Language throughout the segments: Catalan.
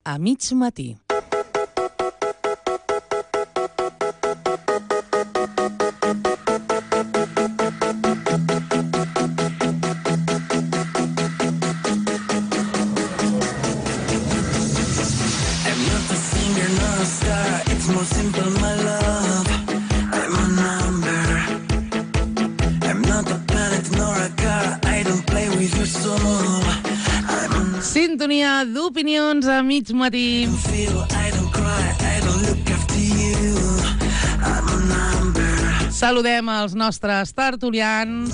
A mig matí. Sintonia d'opinions a mig matí. Saludem els nostres tertulians.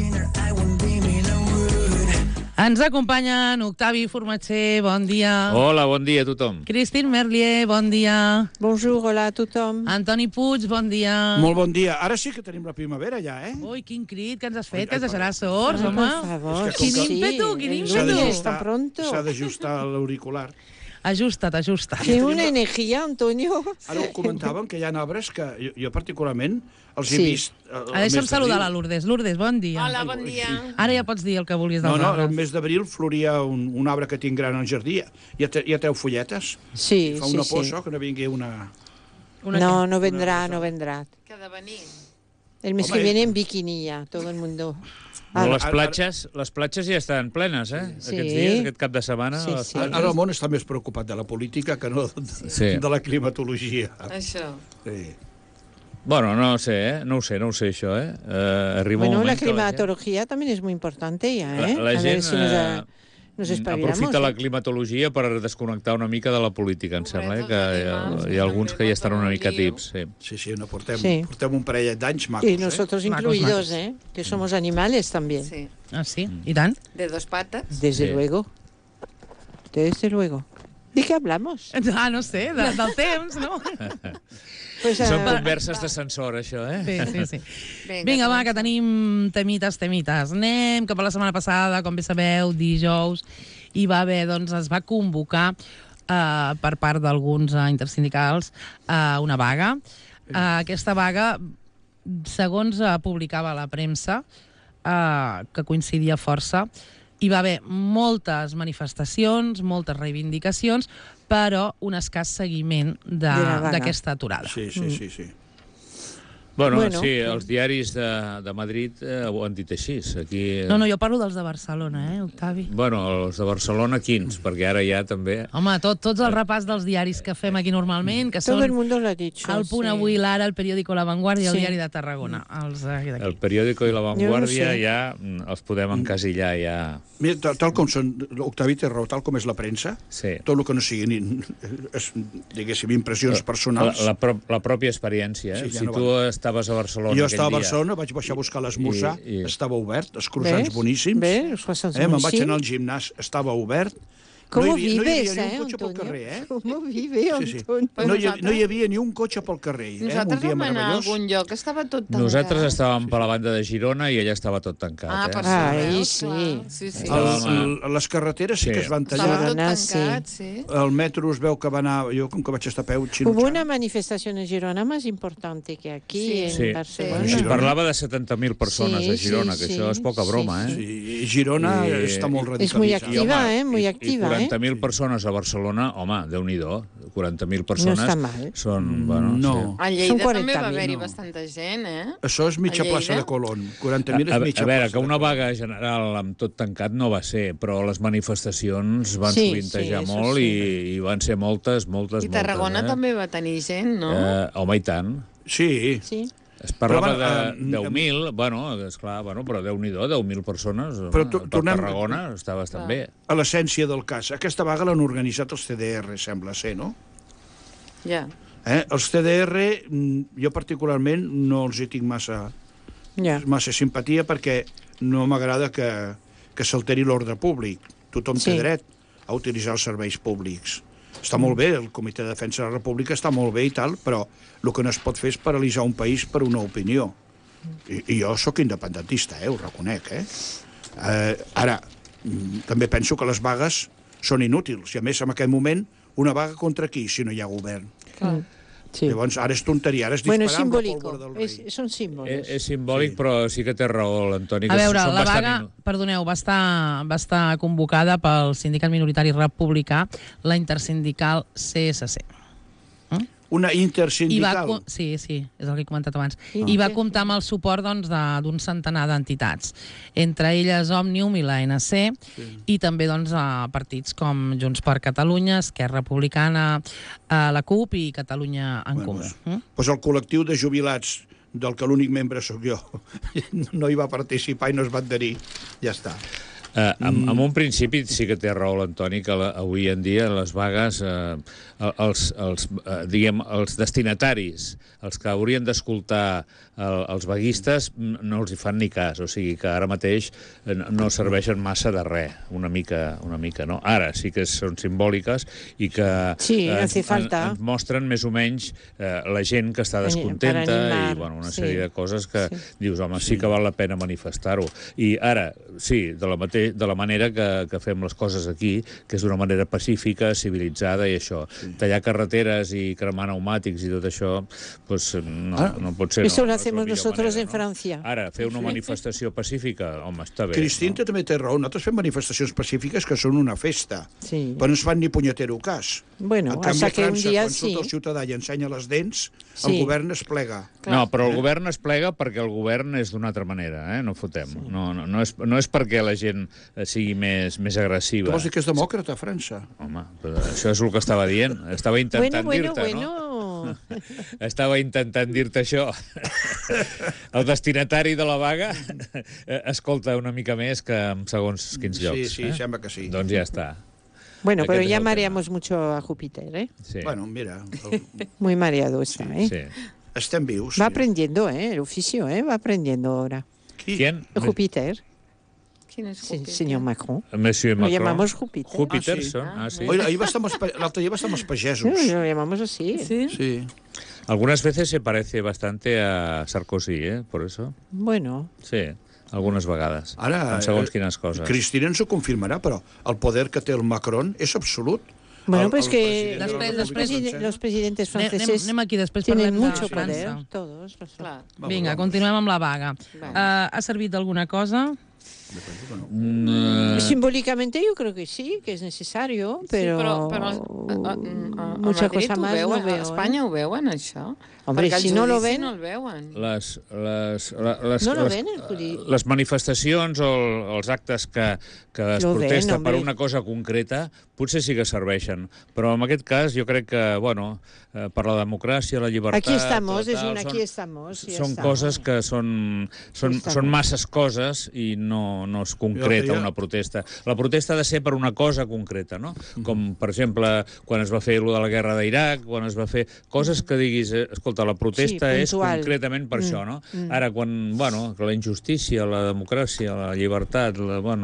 Ens acompanyen Octavi Formatger, bon dia. Hola, bon dia a tothom. Christine Merlier, bon dia. Bonjour, hola a tothom. Antoni Puig, bon dia. Molt bon dia. Ara sí que tenim la primavera ja, eh? Ui, quin crit que ens has fet, que ens deixaràs sords, home. Por favor. Quin ímpetu, quin ímpetu. Está pronto. S'ha d'ajustar l'auricular. Ajusta't. Qué una energía, Antonio. Ara ho comentàvem, que hi ha arbres que jo particularment els he Sí. vist... Deixa'm saludar la Lourdes. Lourdes, bon dia. Hola, bon dia. Ara ja pots dir el que vulguis dels No, el arbres. mes d'abril floria un arbre que tinc gran al jardí. Ja treu folletes. Sí, Fa sí, una sí. por, això, que no vingui una... No, no vendrá, no vendrá. Que ha de venir. El mes Home, que viene en bikini ya, todo el mundo. Però les platges ja estan plenes, eh? Sí. Aquests dies, aquest cap de setmana. Sí, les sí. platges. Ara el món està més preocupat de la política que no Sí. de la climatologia. Això. Sí. Bueno, no ho sé, no ho sé, això, eh? Arriba un Bueno, la moment que la gent- climatología también es muy importante ya, ¿eh? La A ver gent si nos espabilamos. aprofita la ¿eh? climatologia per desconnectar una mica de la política, em sembla, Hombre, que tots hi ha alguns que ja estan una mica un lío. tips, sí. Sí, no, portem Sí. un parell d'anys macos, Y nosotros Macos, incluidos, macos. ¿eh? Que somos animales también. Sí. Ah, sí? I tant? De dos patas. Desde Sí. luego. Desde luego. ¿De qué hablamos? Ah, no sé, del temps, no? Pues, Són converses d'ascensor, això, eh? Sí. Vinga, va, que tenim temites. Anem cap a la setmana passada, com bé sabeu, dijous, hi va haver, doncs, es va convocar per part d'alguns intersindicals una vaga. Aquesta vaga, segons publicava la premsa, que coincidia força, hi va haver moltes manifestacions, moltes reivindicacions, però un escàs seguiment la vaga. d'aquesta aturada. Sí. Bueno, Bueno. sí, els diaris de Madrid ho han dit així. Aquí... No, jo parlo dels de Barcelona, Octavi? Bueno, els de Barcelona, quins? Perquè ara ja també... Home, tots els repàs dels diaris que fem aquí normalment, que todo el són mundo lo ha dicho. El Punt sí. Avui, l'Ara, el Periòdico La Vanguardia i el Sí. Diari de Tarragona. Els d'aquí. El Periòdico i la Vanguardia sé. ja els podem encasillar, ja... Mira, tal com són, Octavi té raó, tal com és la premsa, Sí. tot el que no siguin, diguéssim, impressions personals... La pròpia experiència, eh? Sí, ja Si no tu estaves a Barcelona Jo aquell estava a dia... Barcelona, vaig baixar a buscar l'esmorzar, I- estava obert, els croissants ¿Ves? boníssims. ¿Ves? Los croissants Me'n vaig boníssims. anar al gimnàs, estava obert. ¿Cómo no hi havia vives, ni un cotxe pel Antonio? carrer, eh? ¿Cómo vive, Sí. Antonio? Pues No hi havia ni un cotxe pel carrer, un Nosaltres dia vam anar a meravellós. algun lloc que estava tot tancat. Nosaltres estàvem per la banda de Girona i allà estava tot tancat, Ah, per eh? això, Ai, veus? sí. Clar. Sí, sí. Les carreteres sí Sí. que es van Estava tallar. tot Girona, tancat, sí. El metro es veu que va anar... Jo, com que vaig estar a peu, Hubo una xinutxant. manifestación en Girona más importante que aquí, Sí. en Sí. Barcelona. Es Girona. parlava de 70.000 persones Sí, a Girona, sí, que sí. això és poca broma, eh? Sí, Girona I- està molt Es muy radicalitzada. activa, muy I activa, 40.000 persones a Barcelona, home, Déu-n'hi-do, 40.000 persones està mal. són... Bueno, No. A Lleida Són també va 40.000, haver-hi no. bastanta gent, eh? Això és mitja A Lleida? plaça de Colón. 40.000 és mitja A veure, plaça que de una Colón. vaga general amb tot tancat no va ser, però les manifestacions van Sí, sovintejar sí, això molt sí. i van ser moltes. I Tarragona també va tenir gent, no? Home, i tant. Sí, Sí. Es parlava Però, de 10.000, bueno, esclar, però Déu-n'hi-do, 10.000 persones. Però Per Tarragona està bastant bé. a l'essència del cas. Aquesta vaga l'han organitzat els CDR, sembla ser, no? Ja. Els CDR, jo particularment no els hi tinc massa simpatia perquè no m'agrada que s'alteri l'ordre públic. Tothom té Sí. dret a utilitzar els serveis públics. Està molt bé, el Comitè de Defensa de la República està molt bé i tal, però el que no es pot fer és paralitzar un país per una opinió. I jo sóc independentista, ho reconec, Ara, també penso que les vagues són inútils, i a més, en aquest moment, una vaga contra qui, si no hi ha govern? Sí. Llavors, ara és tonteria, ara és Bueno, disparar amb la simbólico. pólvora del rei. Són símbolos. És simbòlic, però sí que té raó l'Antoni. A veure, la vaga, perdoneu, va estar convocada pel sindicat minoritari republicà, la intersindical CSC. Una intersindical. Sí, és el que he comentat abans. I va comptar amb el suport doncs, d'un centenar d'entitats, entre elles Òmnium i l'ANC, i també doncs, partits com Junts per Catalunya, Esquerra Republicana, la CUP i Catalunya en Comú. Doncs el col·lectiu de jubilats, del que l'únic membre sóc jo, no hi va participar i no es va adherir. Ja està. En un principi sí que té raó l'Antoni, que avui en dia les vagues, els destinataris, els que haurien d'escoltar els vaguistes, no els hi fan ni cas. O sigui que ara mateix no serveixen massa de res, una mica, no? Ara sí que són simbòliques i que ens mostren més o menys la gent que està descontenta i una sèrie de coses que dius, home, sí que val la pena manifestar-ho. I ara, sí, de la manera que fem les coses aquí, que és d'una manera pacífica, civilitzada i això. Tallar carreteres i cremar pneumàtics i tot això, doncs no pot ser. Eso lo hacemos nosotros en Francia. Ara, fer una manifestació pacífica, home, està bé. Cristina també té raó. Nosaltres fem manifestacions pacífiques que són una festa, però no es fan ni punyetero cas. Bueno, hasta que un dia sí. Quan surt el ciutadà i ensenya les dents, el govern es plega. No, però el govern es plega perquè el govern és d'una altra manera, no fotem. No és perquè la gent sigui més agressiva. Tu vols dir que és demòcrata, a França? Home, això és el que estava dient. Estava intentant dir-te, no? Estava intentant dir-te això. El destinatari de la vaga escolta una mica més que en segons quins llocs. Sí, sembla que sí. Doncs ja està. Bueno, pero ya mareamos mucho a Júpiter, ¿eh? Sí. Bueno, mira. Muy mareado está, ¿eh? Sí. Estem vius. Va aprendiendo, ¿eh? El oficio, ¿eh? Va aprendiendo ahora. ¿Quién? Júpiter. ¿Quién es Júpiter? Señor Macron. Monsieur Macron. Lo llamamos Júpiter. Júpiter son, sí. L'altre dia va estar amb els pagesos. Sí, lo llamamos así. Sí. Algunas veces se parece bastante a Sarkozy, por eso. Bueno. Sí, algunes vegades. Ara, en segons quines coses. Cristina ens ho confirmarà, però el poder que té el Macron és absolut. Bueno, pues que los presidentes franceses tienen mucho poder. Todos. Vinga, continuem amb la vaga. Ha servit d'alguna cosa? Simbólicamente yo creo que sí, que es necesario, pero mucha cosa más no veo. A Espanya ho veuen, això? Hombre, si no lo ven... no el veuen. No lo ven, el judici. Les manifestacions o els actes que es protesta per una cosa concreta potser sí que serveixen, però en aquest cas jo crec que, bueno, per la democràcia, la llibertat... Aquí estamos, aquí estamos. Són coses que són masses coses i no es concreta una protesta. La protesta ha de ser per una cosa concreta, no? Com, per exemple, quan es va fer allò de la guerra d'Iraq, quan es va fer coses que diguis, escolta, la protesta és concretament per això, no? Ara, quan, bueno, la injustícia, la democràcia, la llibertat,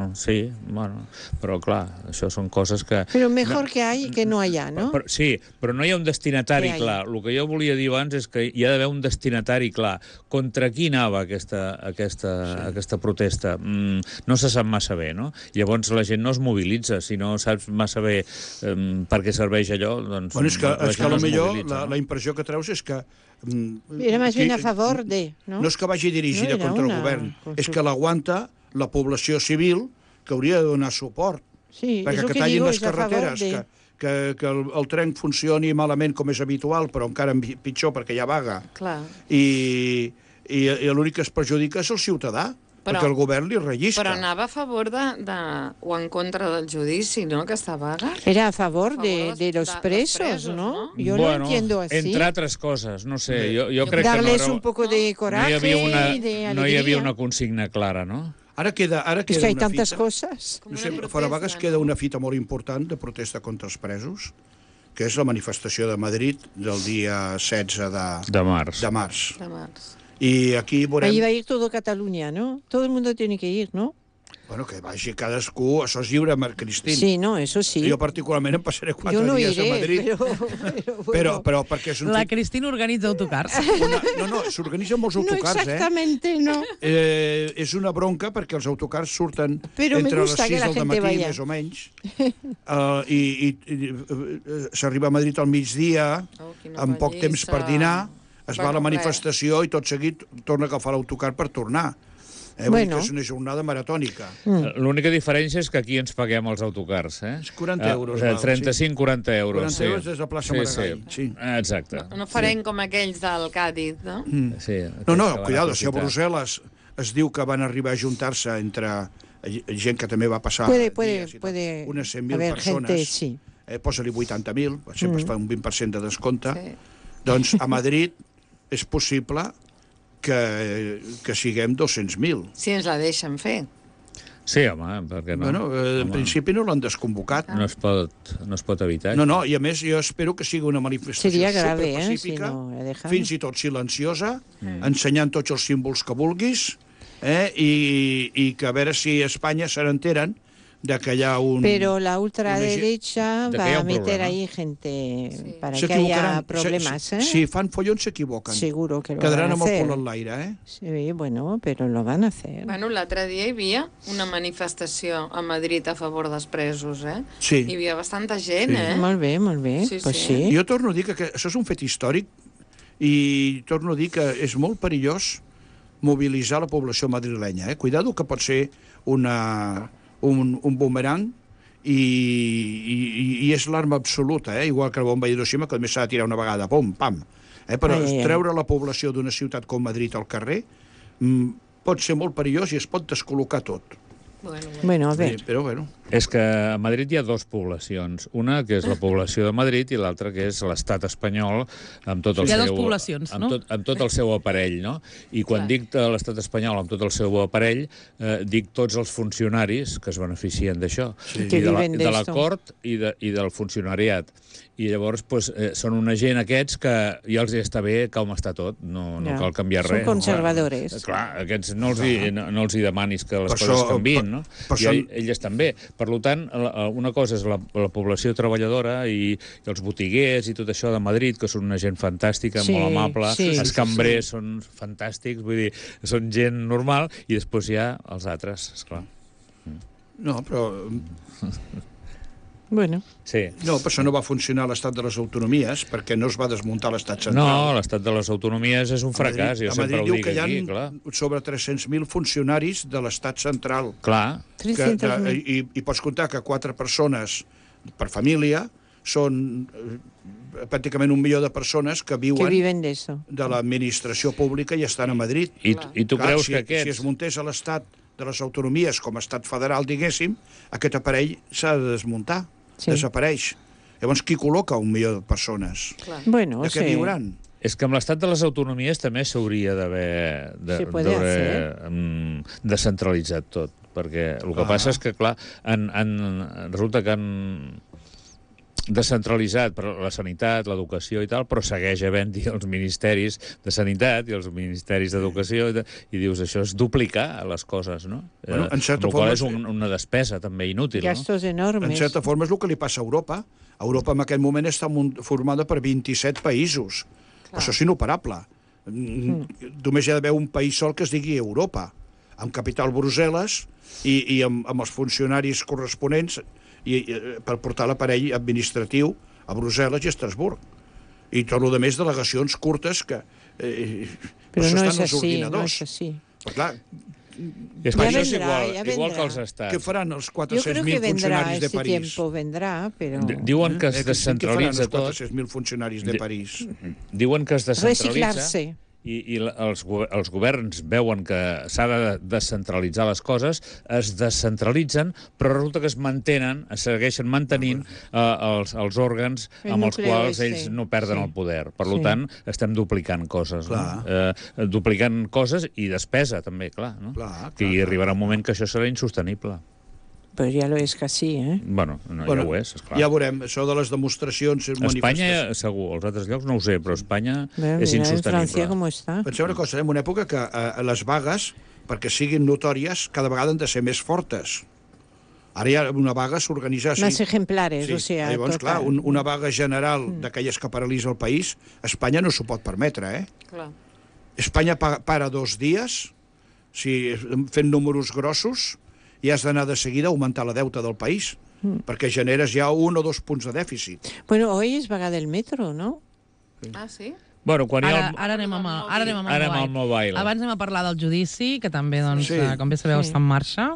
però clar, això són coses que... Però mejor que hay que no haya, no? Sí, però no hi ha un destinatari clar. El que jo volia dir abans és que hi ha d'haver un destinatari clar. Contra qui anava aquesta protesta? No se sap massa bé, no? Llavors la gent no es mobilitza. Si no saps massa bé per què serveix allò, doncs... Bueno, és que potser la impressió que treus és que... Era més ben a favor de... No és que vagi dirigida contra el govern, és que l'aguanta la població civil que hauria de donar suport. Sí, perquè que tallin les carreteres, que el tren funcioni malament com és habitual, però encara pitjor perquè hi ha vaga. Clar. I l'únic que es perjudica és el ciutadà, perquè el govern li rellisca. Però anava a favor o en contra del judici, no?, aquesta vaga? Era a favor de los presos, ¿no? Yo lo entiendo así. Entre altres coses, no sé, jo crec que darles un poco de coraje y de alegría. No hi havia una consigna clara, no? Ara queda és que hi ha tantes coses. No sé, fora vagues queda una fita molt important de protesta contra els presos, que és la manifestació de Madrid del dia 16 de març. I aquí veurem... Ahí va a ir todo Cataluña, ¿no? Todo el mundo tiene que ir, ¿no? Bueno, que vagi cadascú, això és lliure, Marc Cristín. Sí, no, eso sí. Jo particularment em passaré 4 dies a Madrid. Però perquè és un... La Cristina organitza autocars. No, s'organitzen molts autocars, exactamente, no. És una bronca perquè els autocars surten entre les 6 del matí, més o menys, i s'arriba a Madrid al migdia, amb poc temps per dinar, es va a la manifestació i tot seguit torna a agafar l'autocar per tornar. Bueno. És una jornada maratònica. L'única diferència és que aquí ens paguem els autocars. És 40 euros. 35-40 euros. 40 euros des de plaça Maragall. Sí. Exacte. No farem com aquells del Càdiz, no? Sí. No, cuidado, si a Brussel·les es diu que van arribar a juntar-se entre gent que també va passar puede unes 100.000 persones. Posa-li 80.000, sempre es fa un 20% de descompte. Doncs a Madrid és possible que siguem 200.000. Si ens la deixen fer. Sí, home, per què no? Bueno, en principi no l'han desconvocat. No es pot evitar. No, i a més jo espero que sigui una manifestació superpacífica, fins i tot silenciosa, ensenyant tots els símbols que vulguis, i que a veure si a Espanya se n'enteren de que hi ha un... Pero la ultraderecha va a meter ahí gente para que haya problemas, Si fan follons s'equivoquen. Seguro que lo Quedaran van a amb el hacer. cul en l'aire, Sí, bueno, pero lo van a hacer. Bueno, l'altre dia hi havia una manifestació a Madrid a favor dels presos, Sí. Hi havia bastanta gent, Molt bé, molt bé. Sí, pues sí. sí. Jo torno a dir que això és un fet històric i torno a dir que és molt perillós mobilitzar la població madrilenya. Cuidado que pot ser un bumerang i és l'arma absoluta, igual que la bomba d'Hiroshima, que només s'ha de tirar una vegada, pum, pam. Però treure la població d'una ciutat com Madrid al carrer pot ser molt perillós i es pot descol·locar tot. Bueno, a ver. Però bueno. És que a Madrid hi ha dues poblacions. Una, que és la població de Madrid, i l'altra, que és l'estat espanyol, amb tot el hi ha seu... dues poblacions, no? Amb tot el seu aparell, no? I quan dic l'estat espanyol amb tot el seu aparell, dic tots els funcionaris que es beneficien d'això. Sí. De la cort i del funcionariat. I llavors són una gent aquests que ja els està bé com està tot, no cal canviar res. Són conservadores. Clar, aquests no els hi demanis que les coses canviïn, no? I ells també. Per tant, una cosa és la població treballadora i els botiguers i tot això de Madrid, que són una gent fantàstica, molt amable, els cambrers són fantàstics, vull dir, són gent normal, i després hi ha els altres, esclar. No, però... Bueno. Sí. No, però això no va funcionar a l'Estat de les Autonomies, perquè no es va desmuntar l'Estat central. No, l'Estat de les Autonomies és un fracàs, jo sempre ho dic aquí, clar. A Madrid diu que hi ha sobre 300.000 funcionaris de l'Estat central. Clar. I pots comptar que 4 persones per família són pràcticament 1 milió de persones que viuen de l'administració pública i estan a Madrid. I tu creus que aquests... Si es muntés a l'Estat de les autonomies com a estat federal, diguéssim, aquest aparell s'ha de desmuntar. Desapareix. Llavors, qui col·loca 1 milió de persones? Bueno, de què viuran? És que amb l'estat de les autonomies també s'hauria d'haver descentralitzat tot, perquè el que passa és que, clar, resulta que han descentralitzat per la sanitat, l'educació i tal, però segueix havent-hi els ministeris de sanitat i els ministeris d'educació i dius, això és duplicar les coses, no? Bueno, en certa forma... és una despesa també inútil, no? Gastos enormes. En certa forma és el que li passa a Europa. Europa en aquest moment està formada per 27 països. Això és inoperable. Només hi ha d'haver un país sol que es digui Europa, amb capital Brussel·les i amb els funcionaris corresponents per portar l'aparell administratiu a Brussel·les i a Estrasburg. I tot el més delegacions curtes que... Però no és així, no és així. Però clar... És que això és igual que els estats. Què faran els 400.000 funcionaris de París? Yo creo que vendrá, pero... Diuen que es descentralitza tot. Què faran els 400.000 funcionaris de París? Diuen que es descentralitza... Reciclar-se. I els governs veuen que s'ha de descentralitzar les coses, es descentralitzen, però resulta que es segueixen mantenint els òrgans amb els quals ells no perden el poder. Per tant, estem duplicant coses. Duplicant coses i despesa, també, clar. Que hi arribarà un moment que això serà insostenible. Pues ya lo es casi, Bueno, ja ho és, esclar. Ja veurem, això de les demostracions... Espanya, segur, als altres llocs no ho sé, però Espanya és insostenible. Francia com està. Penseu una cosa, en una època que les vagues perquè siguin notòries, cada vegada han de ser més fortes. Ara ja una vaga s'organitza així. Más ejemplares, o sea, llavors, clar, una vaga general d'aquelles que paralitza el país, Espanya no s'ho pot permetre, Clar. Espanya para 2 dies, fent números grossos, i has d'anar de seguida a augmentar la deuta del país, perquè generes ja 1 o 2 punts de dèficit. Bueno, hoy es vaga del metro, ¿no? Ah, sí? Bueno, quan Ara anem amb el mobile. Abans anem a parlar del judici, que també, doncs, com bé sabeu, està en marxa.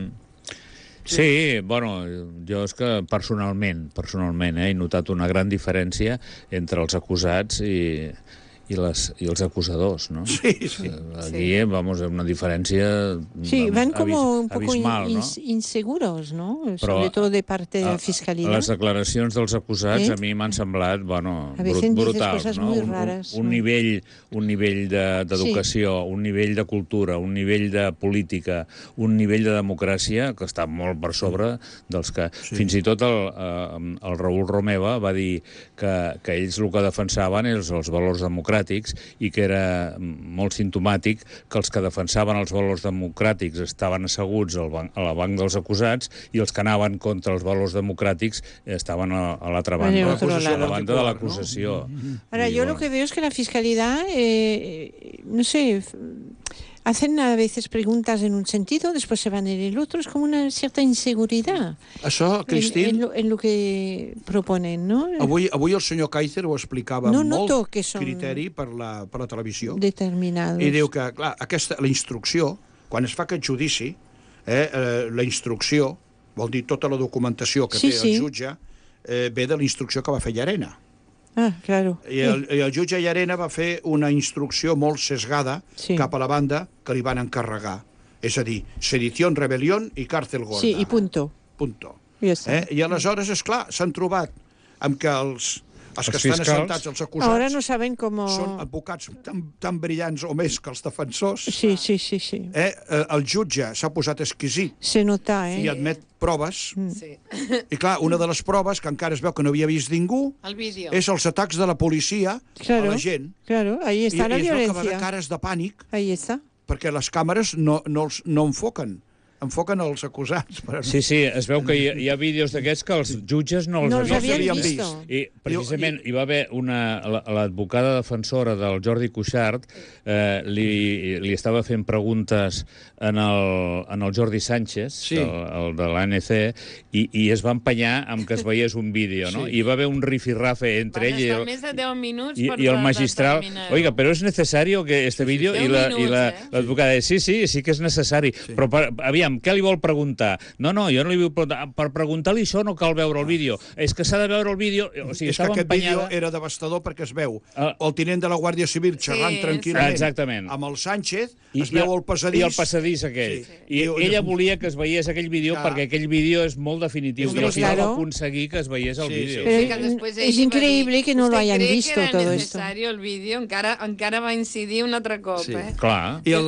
Sí, bueno, jo és que personalment he notat una gran diferència entre els acusats i els acusadors, ¿no? Sí. Aquí, vamos, una diferència van como un poco abismal, ¿no? inseguros, ¿no? Sobre todo de parte de la fiscalía. Les declaracions dels acusats a mi m'han semblat, bueno, brutals, no? Un nivell d'educació, un nivell de cultura, un nivell de política, un nivell de democràcia que està molt per sobre dels que... Fins i tot el Raül Romeva va dir que ells el que defensaven és els valors democràtics i que era molt simptomàtic que els que defensaven els valors democràtics estaven asseguts a la banc dels acusats i els que anaven contra els valors democràtics estaven a l'altra banda, a la banda de l'acusació. Ahora, yo lo que veo es que la fiscalidad, no sé, hacen a veces preguntas en un sentido, después se van en el otro, es como una cierta inseguridad. Això, Cristín... En lo que proponen, ¿no? Avui el senyor Kaiser ho explicava amb molt criteri per la televisió. Determinados. I diu que, clar, la instrucció, quan es fa aquest judici, la instrucció, vol dir tota la documentació que té el jutge, ve de la instrucció que va fer Llarena. Ah, claro. I el jutge Llarena va fer una instrucció molt sesgada cap a la banda que li van encarregar. És a dir, sedició, rebel·lió i càrcel gorda. Sí, i punto. I aleshores, esclar, s'han trobat amb que els que estan assentats, els acusats, ahora no saben cómo... són advocats tan brillants o més que els defensors. Sí. El jutge s'ha posat exquisit. Se nota, I admet proves. I clar, una de les proves, que encara es veu que no havia vist ningú, és els atacs de la policia a la gent. Claro, ahí está la violencia. I es veu que va haver cares de pànic, ahí está, perquè les càmeres no enfoquen els acusats. Sí, es veu que hi ha vídeos d'aquests que els jutges no els havien vist. I precisament hi va haver l'advocada defensora del Jordi Cuixart, li estava fent preguntes en el Jordi Sánchez, el de l'ANC, i es va empenyar amb que es veiés un vídeo, no? I hi va haver un rifirrafe entre ell i el magistral. Oiga, però és necessari este vídeo? I l'advocada, sí que és necessari, però aviam, què li vol preguntar? No, jo no li vull preguntar. Per preguntar-li això no cal veure el vídeo. És que s'ha de veure el vídeo... O sigui, és que aquest vídeo era devastador perquè es veu el tinent de la Guàrdia Civil xerrant tranquil·lament amb el Sánchez, es veu el passadís... I el passadís aquell. I ella volia que es veiés aquell vídeo perquè aquell vídeo és molt definitiu. I al final va aconseguir que es veiés el vídeo. És increïble que no lo hayan visto todo esto. El vídeo encara va incidir un altre cop. Clar. I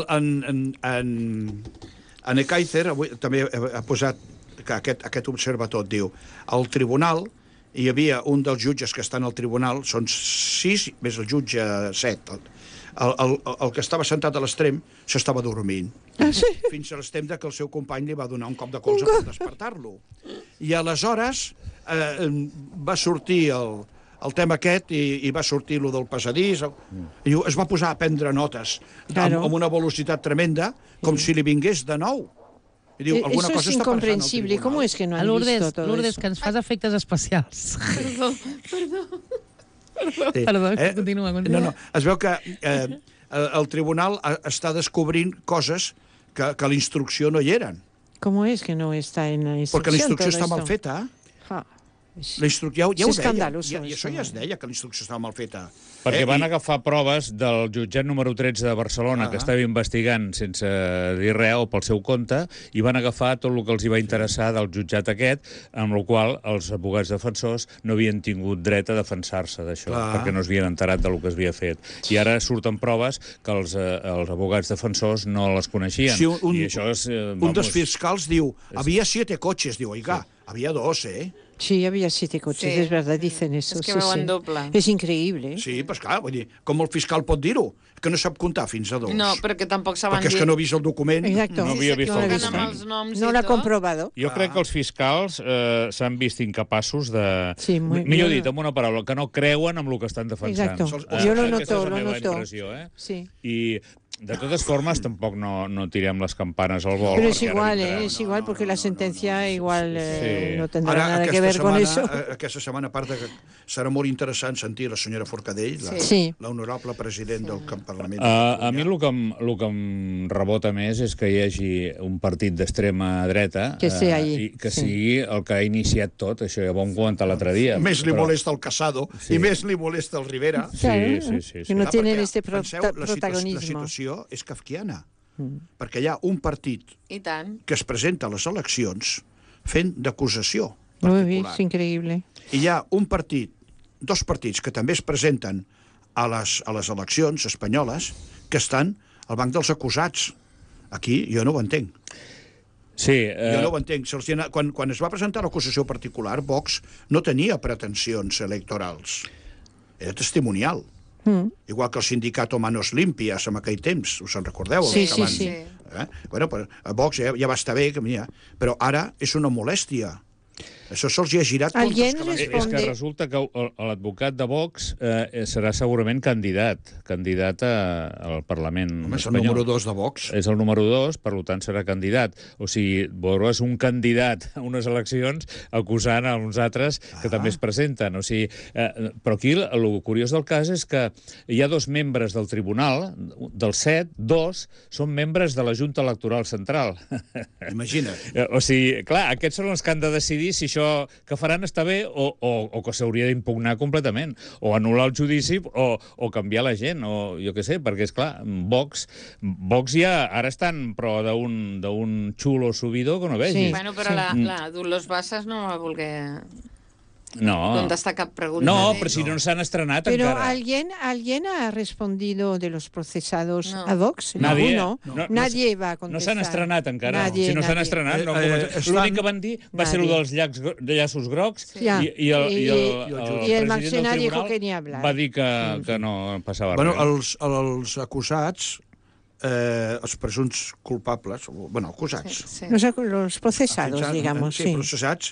en Kaiser també ha posat que aquest observa tot, diu, al tribunal hi havia un dels jutges que estan al tribunal, són 6 més el jutge 7. El que estava sentat a l'extrem s'estava dormint. Fins a l'extrem que el seu company li va donar un cop de colze per despertar-lo. I aleshores va sortir el tema aquest i va sortir lo del passadís. Es va posar a prendre notes amb una velocitat tremenda, com si li vingués de nou. Eso es incomprensible. ¿Cómo es que no han visto todo Lourdes, eso? que ens fas efectes especials. Perdó, continua. No, es veu que el tribunal està descobrint coses que a l'instrucció no hi eren. ¿Cómo es que no está en la instrucción? Perquè la instrucció està mal feta. Ja ho deia, i això ja es deia, que la instrucció estava mal feta. Perquè van agafar proves del jutjat número 13 de Barcelona, que estava investigant sense dir res o pel seu compte, i van agafar tot el que els hi va interessar del jutjat aquest, amb el qual els advocats defensors no havien tingut dret a defensar-se d'això, perquè no s'havien enterat del que es havia fet. I ara surten proves que els advocats defensors no les coneixien. Un dels fiscals diu, havia 7 cotxes, diu, oiga, havia 2, Sí, había 7 coches, Sí. es verdad, dicen eso. És que sí, veuen sí. doble. És increïble. Sí, però esclar, vull dir, com el fiscal pot dir-ho? Que no sap comptar fins a 2. No, perquè tampoc saben Perquè és dir. que no ha vist el document. Exacto. No havia vist no el l'he document. Amb els noms No i l'ha tot. comprobado. Jo crec que els fiscals s'han vist incapaços de... Sí, millor dit, amb una paraula, que no creuen en el que estan defensant. Exacto. Jo lo Aquesta noto, és la lo meva noto. impressió, Sí. I, de totes formes, tampoc no tirem les campanes al vol. Pero es perquè ara igual, vindrà- es igual, porque la sentencia igual no tendrá Ara, nada que ver con eso. Aquesta setmana, a part de que serà molt interessant sentir la senyora Forcadell, Sí. l'honorable president del Parlament. A mi el que em rebota més és que hi hagi un partit d'extrema dreta Que sigui allí, i que sí. sigui el que ha iniciat tot. Això ja ho vam comentar l'altre dia. Més li però- molesta el Casado i més li molesta el Rivera. Claro, sí. que no Clar, tienen perquè, este penseu, la protagonismo. situació és kafkiana. Perquè hi ha un partit I tant. que es presenta a les eleccions fent d'acusació Lo he particular. visto, increíble. I hi ha dos partits que també es presenten a les eleccions espanyoles que estan al banc dels acusats. Aquí jo no ho entenc. Sí, Jo no ho entenc. Quan es va presentar l'acusació particular, Vox no tenia pretensions electorals. Era testimonial. Igual que el sindicat Manos Limpias en aquell temps, us en recordeu? Sí, Els que sí, van- sí. Bueno, a Vox ja va estar bé, però ara és una molèstia. Això se'ls ha girat contra els Alguien que van fer. és que responde. resulta que l'advocat de Vox serà segurament candidat al Parlament Home, és el espanyol. número 2 de Vox. És el número 2, per tant serà candidat. O sigui, veuràs un candidat a unes eleccions acusant a uns altres que també es presenten. O sigui, però aquí el curiós del cas és que hi ha 2 membres del tribunal, dels 7, 2 són membres de la Junta Electoral Central. Imagina't. O sigui, clar, aquests són els que han de decidir si això que faran està bé o que s'hauria d'impugnar completament, o anul·lar el judici o canviar la gent, o jo què sé, perquè, és clar, Vox ja ara estan però d'un xulo subidor que no vegis. Sí. Bueno, però la Dolors Bassas no va voler No. contestar cap pregunta. No, però si no s'han estrenat Pero encara. ¿alguien ha respondido de los procesados No. a Vox? Nadie. Ninguno. Nadie va a No contestar. s'han estrenat encara. Nadie, Si no s'han nadie. estrenat, no han començat. estan- L'únic que van dir va ser el dels llaços grocs Ja. i el I el president Marchena del dijo tribunal que ni hablar. va dir que no passava Bueno, res. els acusats, els presumpts culpables, bueno, acusats, Sí. Los procesados, digamos, sí. processats,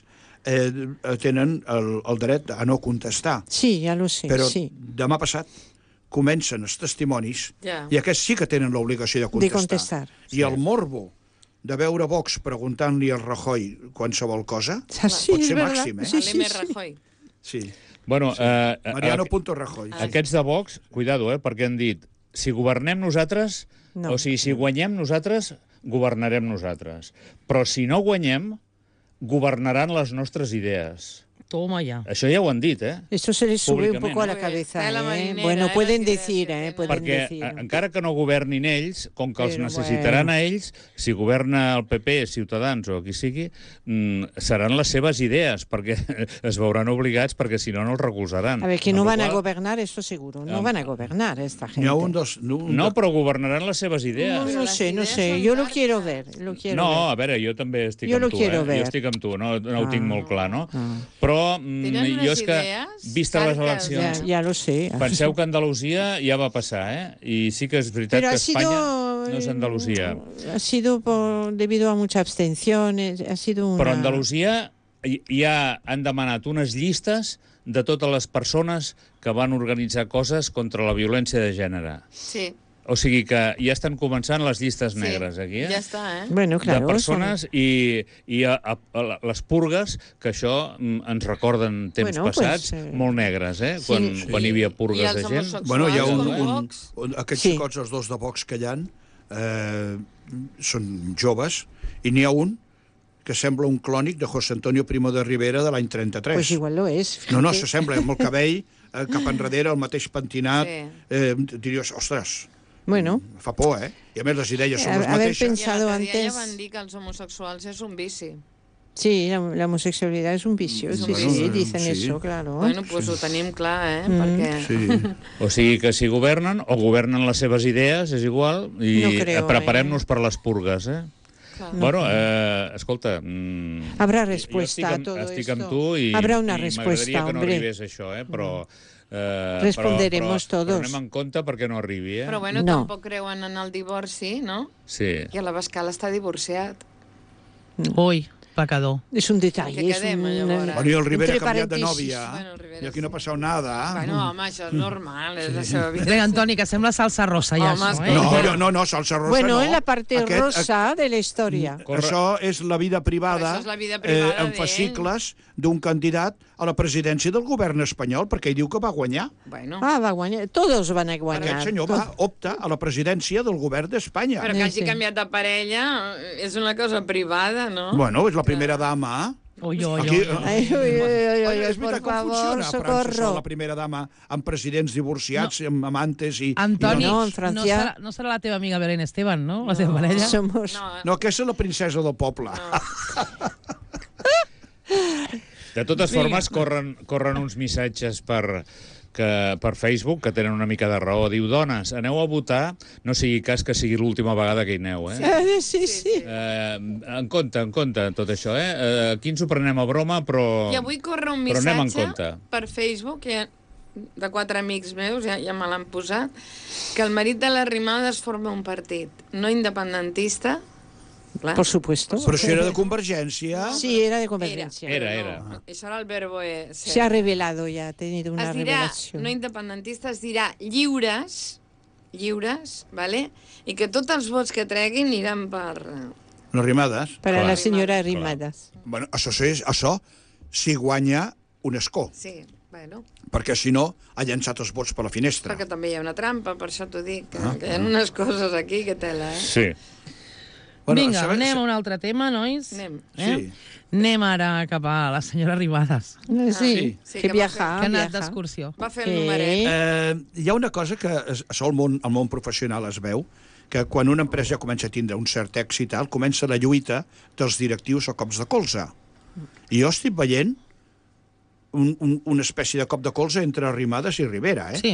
tenen el dret a no contestar. Sí, ya lo sé, Però sí. demà passat comencen els testimonis Ja. i aquests sí que tenen l'obligació de contestar. contestar. I el morbo de veure Vox preguntant-li al Rajoy qualsevol cosa Sí, pot es ser verdad. màxim, Sí, L'M. sí. Rajoy. Sí. Bueno, Mariano.Rajoy. aquests de Vox, cuidado, perquè han dit si governem nosaltres, No. o sigui, si guanyem nosaltres, governarem nosaltres. Però si no guanyem, governaran les nostres idees. Toma ya. Això ja ho han dit, Esto se les sube un poco a la Pues, cabeza. tela marinera, Bueno, pueden las ideas decir, que tenen. pueden perquè decir. encara que no governin ells, com que els Però, necessitaran bueno. a ells, si governa el PP, Ciutadans o qui sigui, seran les seves idees, perquè es veuran obligats, perquè si no, no els recolzaran. A ver, que no Amb la van a qual- gobernar, eso seguro. No van a gobernar esta gente. N'hi ha un dels... No, però governaran les seves idees. No, Però no les sé, no idees sé. són Yo lo llargues. quiero ver. Lo quiero No, ver. a veure, jo també estic Jo amb lo tu, quiero ver. Jo estic amb tu, no ho tinc molt clar, no? Ah. Però Tenen jo unes és que, idees vista les llargues, eleccions, Ya lo sé. penseu que Andalusia ja va passar, I sí que és veritat Pero que ha Espanya sido, no és Andalusia. Ha sido debido a mucha abstención. Ha sido una... Però a Andalusia ja han demanat unes llistes de totes les persones que van organitzar coses contra la violència de gènere. Sí. O sigui que ja estan començant les llistes Sí. negres aquí, Ja està, Bueno, claro. de persones i les purgues, que això ens recorden temps Bueno, pues, passats, molt negres, quan hi havia purgues I els de gent. homosexuals, Bueno, hi ha com Vox. aquests Sí. xicots, els dos de Vox que hi ha, són joves, i n'hi ha un que sembla un clònic de José Antonio Primo de Rivera de l'any 33. Pues igual lo es. No, fíjate. s'assembla, amb el cabell cap enrere, el mateix pentinat. Sí. Diries, ostres, Bueno, fa por, I a més les idees són les haber mateixes. I pensado l'altre dia antes... ja van dir que els homosexuals és un vici. Sí, la homosexualidad es un vicio. Es Sí, un sí, vicio. dicen Sí. eso, claro. Bueno, doncs ho tenim clar, Perquè... Sí. O sigui que si governen, o governen les seves idees, és igual, i No creo, preparem-nos per les purgues, Bueno, escolta... Habrá respuesta a todo estic esto. amb tu i Habrá una m'agradaria respuesta, que no hombre. arribés això, però... Responderemos però todos. anem en compte perquè no arribi, Però bueno, No. tampoc creuen en el divorci, no? Sí. I a l'Abascal està divorciat. Ui, pecador. Es un detalle. Que Es quedem, un, llavors. Bueno, i el Rivera entre ha canviat de paréntesis. nòvia, Bueno, el Rivera i aquí no ha sí. passat nada. Bueno, home, això és normal, és la seva vida. Mira, Antoni, que sembla salsa rosa, ja, Home, això, No, salsa rosa Bueno, no. es la parte rosa de la historia. Això és la vida privada, Però això és la vida privada en d'ell. fascicles d'un candidat a la presidència del govern espanyol, perquè ell diu que va guanyar. Bueno, Ah, va a guanyar. Todos van a guanyar. Aquest senyor va optar a la presidència del govern d'Espanya. però que hagi Sí. canviat de parella és una cosa privada, no? Bueno, és la primera dama. Ui, ui, Aquí, ui. Ai, ui, ui, ui, és por veritat com favor, funciona a França, socorro. la primera dama amb presidents divorciats, amb amantes i... Antoni, No, en no, Francia- no serà la teva amiga Belén Esteban, no? La teva parella? Somos... No, aquesta és la princesa del poble. De totes formes, corren uns missatges per Facebook que tenen una mica de raó. Diu, dones, aneu a votar, no sigui cas que sigui l'última vegada que hi aneu, Sí, sí. En compte tot això, Aquí ens ho prenem a broma, però... I avui corre un Però anem en missatge compte. per Facebook de 4 amics meus, ja me l'han posat, que el marit de l'Arrimades forma un partit no independentista. Clar. Por supuesto. Però si era de Convergència... Sí, era de convergencia. Era. No, això era el verbo ser. Se ha revelado ya, ha tenido una Es dirà, revelación. no independentista, es dirà lliures, vale? I que tots els vots que treguin aniran per... No rimades. Para Clar. la señora Arrimadas. Bueno, això si guanya un escó, Sí, bueno, perquè si no ha llançat els vots per la finestra. perquè també hi ha una trampa, per això t'ho dic, que hi ha unes coses aquí que tela, Sí. Vinga, anem a un altre tema, nois. Anem. Sí. Anem ara cap a la senyora Arrimadas, Sí, Sí, que que viaja. que ha anat viaja. d'excursió. Va fer el numeret. Hi ha una cosa que al món professional es veu, que quan una empresa ja comença a tindre un cert èxit, comença la lluita dels directius a cops de colze. I jo estic veient una espècie de cop de colze entre Arrimadas i Rivera, Sí,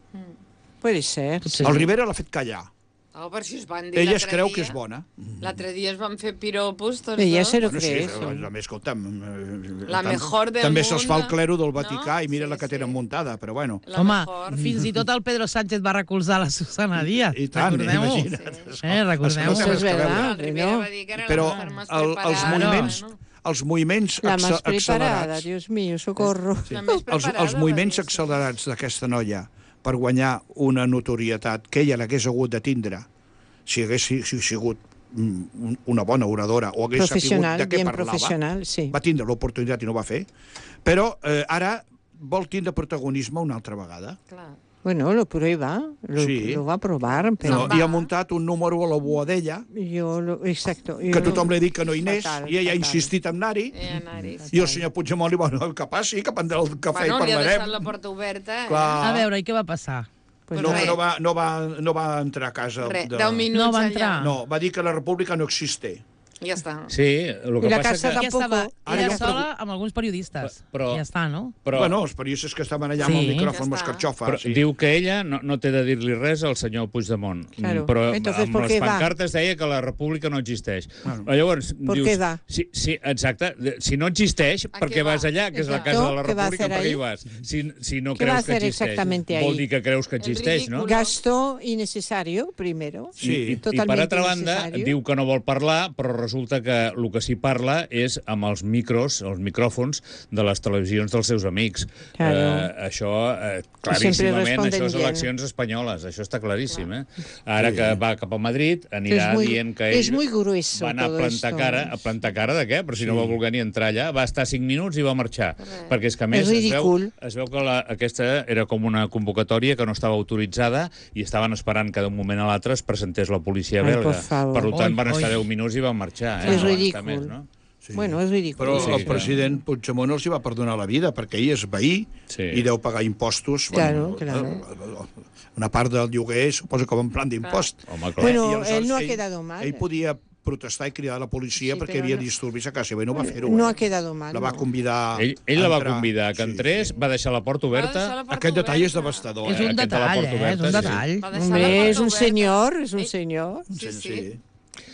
Puede ser. potser El sí. Rivera l'ha fet callar. Oh, per si es van dir Ella es l'altre creu dia. que és bona. L'altre dia es van fer piropos tots Ella dos. se lo Bueno, cree. sí, eso. a més, escolta'm... La mejor del també mundo. se'ls fa el clero del Vaticà No? i mira Sí, la que tenen sí. muntada, però bueno. La Home, mejor. fins i tot el Pedro Sánchez va recolzar la Susana Díaz. I tant, Recordem-ho. imagina't. Recordem-ho. Eso es verdad, El Rivera ¿no? va dir que era Però la mujer más els preparada. moviments, No? els moviments La más preparada, accelerats... Dios mío, socorro. La més preparada, Els moviments va dir, sí. accelerats d'aquesta noia per guanyar una notorietat que ella l'hagués hagut de tindre si hagués sigut una bona oradora o hagués sapigut Profesional, de què bien parlava, profesional, sí. va tindre l'oportunitat i no ho va fer, però ara vol tindre protagonisme una altra vegada. Clar. Bueno, lo prueba, Sí. lo va a probar, No, pero va. I ha muntat un número a la boadella exacto. que tothom li ha dit que no hi anés Fatal, i ella ha fatal. insistit en anar-hi Nariz. i el senyor Puigdemont li va dir que passi, que prendrà el cafè Bueno, i li ha deixat la parlarem. porta oberta. Clar. A veure, i què va passar? Pues No, res. no va entrar a casa. Res, 10 minuts No va allà. entrar. No, va dir que la república no existe. Ja està. Sí, el I que la passa casa que... Ella Tampoco. estava Ara ella jo sola amb alguns periodistes. Però- Ja està, no? Però, Bueno, els periodistes que estaven allà amb el Sí. micròfon, amb Ja les està. carxofes. però diu que ella no té de dir-li res al senyor Puigdemont. Claro. Però Entonces, amb ¿por les qué va? pancartes deia que la república no existeix. Llavors, ¿Por dius, qué va? Sí, exacte. Si no existeix, per què què va? vas allà, que és la Exacto. casa de la ¿Qué va a república, hacer per què ahí? hi vas? Si no ¿Qué va a creus que hacer existeix. exactamente ahí? Vol dir que creus que existeix, no? ridícul. Gasto innecesario, primero. Sí. I per Totalmente altra banda, innecesario. diu que no vol parlar, però resulta que el que sí parla és amb els micròfons de les televisions dels seus amics. Claro. Això, claríssimament, responden això és bien. eleccions espanyoles, això està claríssim. Ara que va cap a Madrid, anirà És muy- dient que ell és muy grueso va anar a todo plantar esto. cara. A plantar cara de què? Però si no va voler ni entrar allà, va estar 5 minuts i va marxar. Perquè és que, a més, És ridícul. es veu que aquesta era com una convocatòria que no estava autoritzada i estaven esperant que d'un moment a l'altre es presentés la policia Ai, belga. por favor. Per tant, van Oi, estar oi. 10 minuts i van marxar. És No van estar ridícul. més, no? Sí. Bueno, es ridículo. Però Sí, el que- president Puigdemont els hi va perdonar la vida, perquè ell és veí Sí. i deu pagar impostos. Claro, claro. Una part del lloguer suposo que va en plan d'impost. Home, clar. Bueno, I aleshores él no ha quedado mal. Ell podia protestar i cridar a la policia Sí, perquè però hi havia no- disturbis a casa seva i no va fer-ho. No ha quedado mal. La va no. convidar Ell la va entrar. convidar que entrés, va deixar la porta Va deixar oberta. la porta Aquest detall és oberta. devastador. És un aquest de la detall, porta és oberta, un sí. detall. Va deixar la Hombre, porta es un oberta. señor, es un Ell- señor. Sí, sí.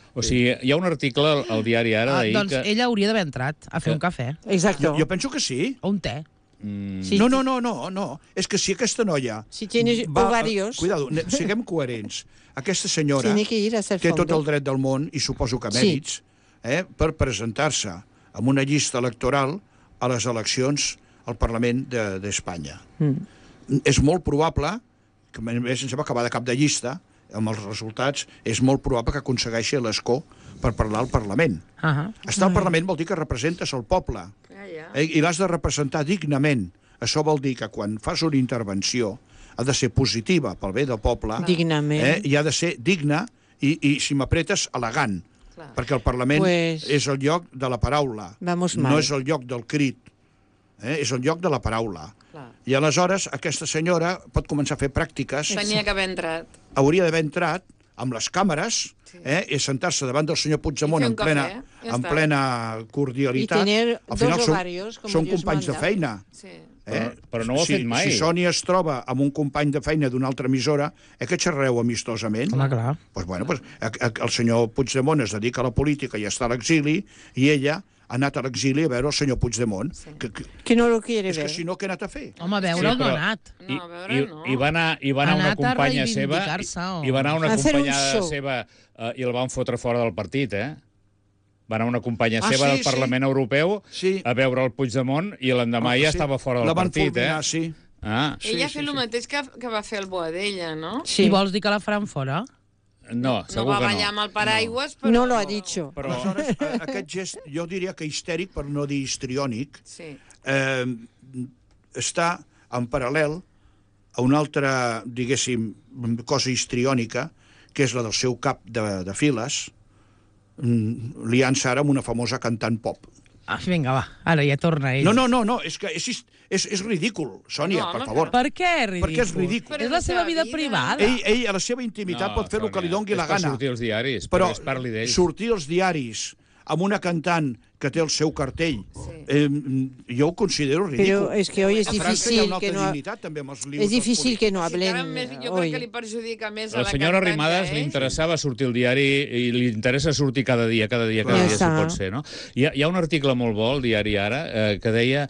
O sigui, hi ha un article al diari Ara d'ahir Doncs que... ella hauria d'haver entrat a fer un cafè Exacto. Jo penso que sí. o un te. Sí, No. És que si aquesta noia... Si tienes ovarios... Cuidado, siguem coherents. Aquesta senyora Tiene que ir a hacer té tot fondo. el dret del món, i suposo que mèrits, per presentar-se amb una llista electoral a les eleccions al Parlament d'Espanya. És molt probable, que a més em sembla que va de cap de llista, amb els resultats, és molt probable que aconsegueixi l'escó per parlar al Parlament. Estar al Parlament vol dir que representes el poble. I l'has de representar dignament. Això vol dir que quan fas una intervenció ha de ser positiva pel bé del poble. Dignament. I ha de ser digna i si m'apretes, elegant. Clar. Perquè el Parlament Pues... és el lloc de la paraula. Vamos mal. No és el lloc del crit. És el lloc de la paraula. Clar. I aleshores aquesta senyora pot començar a fer pràctiques. Tenia que haver entrat. Hauria d'haver entrat amb les càmeres i sentar-se davant del senyor Puigdemont I fer en un plena, cafè, ja en està. plena cordialitat. I tener Al final dos són, ovarios, como són Dios companys de manda. feina. Sí. Però no ho ha fet mai. Si Sònia es troba amb un company de feina d'una altra emissora, que xerreu amistosament. Home, clar. El senyor Puigdemont es dedica a la política i està a l'exili, i ella ha anat a l'exili a veure el senyor Puigdemont. Sí. Que no lo quiere És ver. que si no, què ha anat a fer? Home, a veure'l no ha anat. No, a veure, no. I va anar Ha una anat a companya seva reivindicar-se, o- i va anar una Hacer un acompanyada show. seva i el van fotre fora del partit, Va anar una companya seva sí, del Parlament Europeu a veure el Puigdemont i l'endemà ja estava fora del partit, La van fulminar, sí. Ella ha fet el mateix que va fer el Boadella, no? Sí. I vols dir que la faran fora? No, No segur va que ballar no. amb el paraigües, però... No lo ha dicho. Però... Aleshores, aquest gest, jo diria que histèric, per no dir histriònic, Sí. està en paral·lel a una altra, diguéssim, cosa histriònica, que és la del seu cap de files, liant-se ara amb una famosa cantant pop. Vinga, va, ara ja torna ell. No, és que és ridícul, Sònia, No, per home, favor. Per què és ridícul? Perquè és ridícul. Però És la seva vida privada. Ell, a la seva intimitat, pot fer el que li dongui la És per gana. sortir als diaris, Però perquè es parli d'ell. sortir als diaris amb una cantant que té el seu cartell, jo ho considero ridícul. Pero es que hoy es A França hi ha difícil una que altra no... dignitat, també, amb els líos Es difícil que no Sí, que ara hablen més, jo crec que li hoy. perjudica més a La la senyora cantant Arrimadas que li ell. interessava sortir al diari i li interessa sortir cada dia, Ja si està. pot ser, no? Hi ha un article molt bo al diari Ara que deia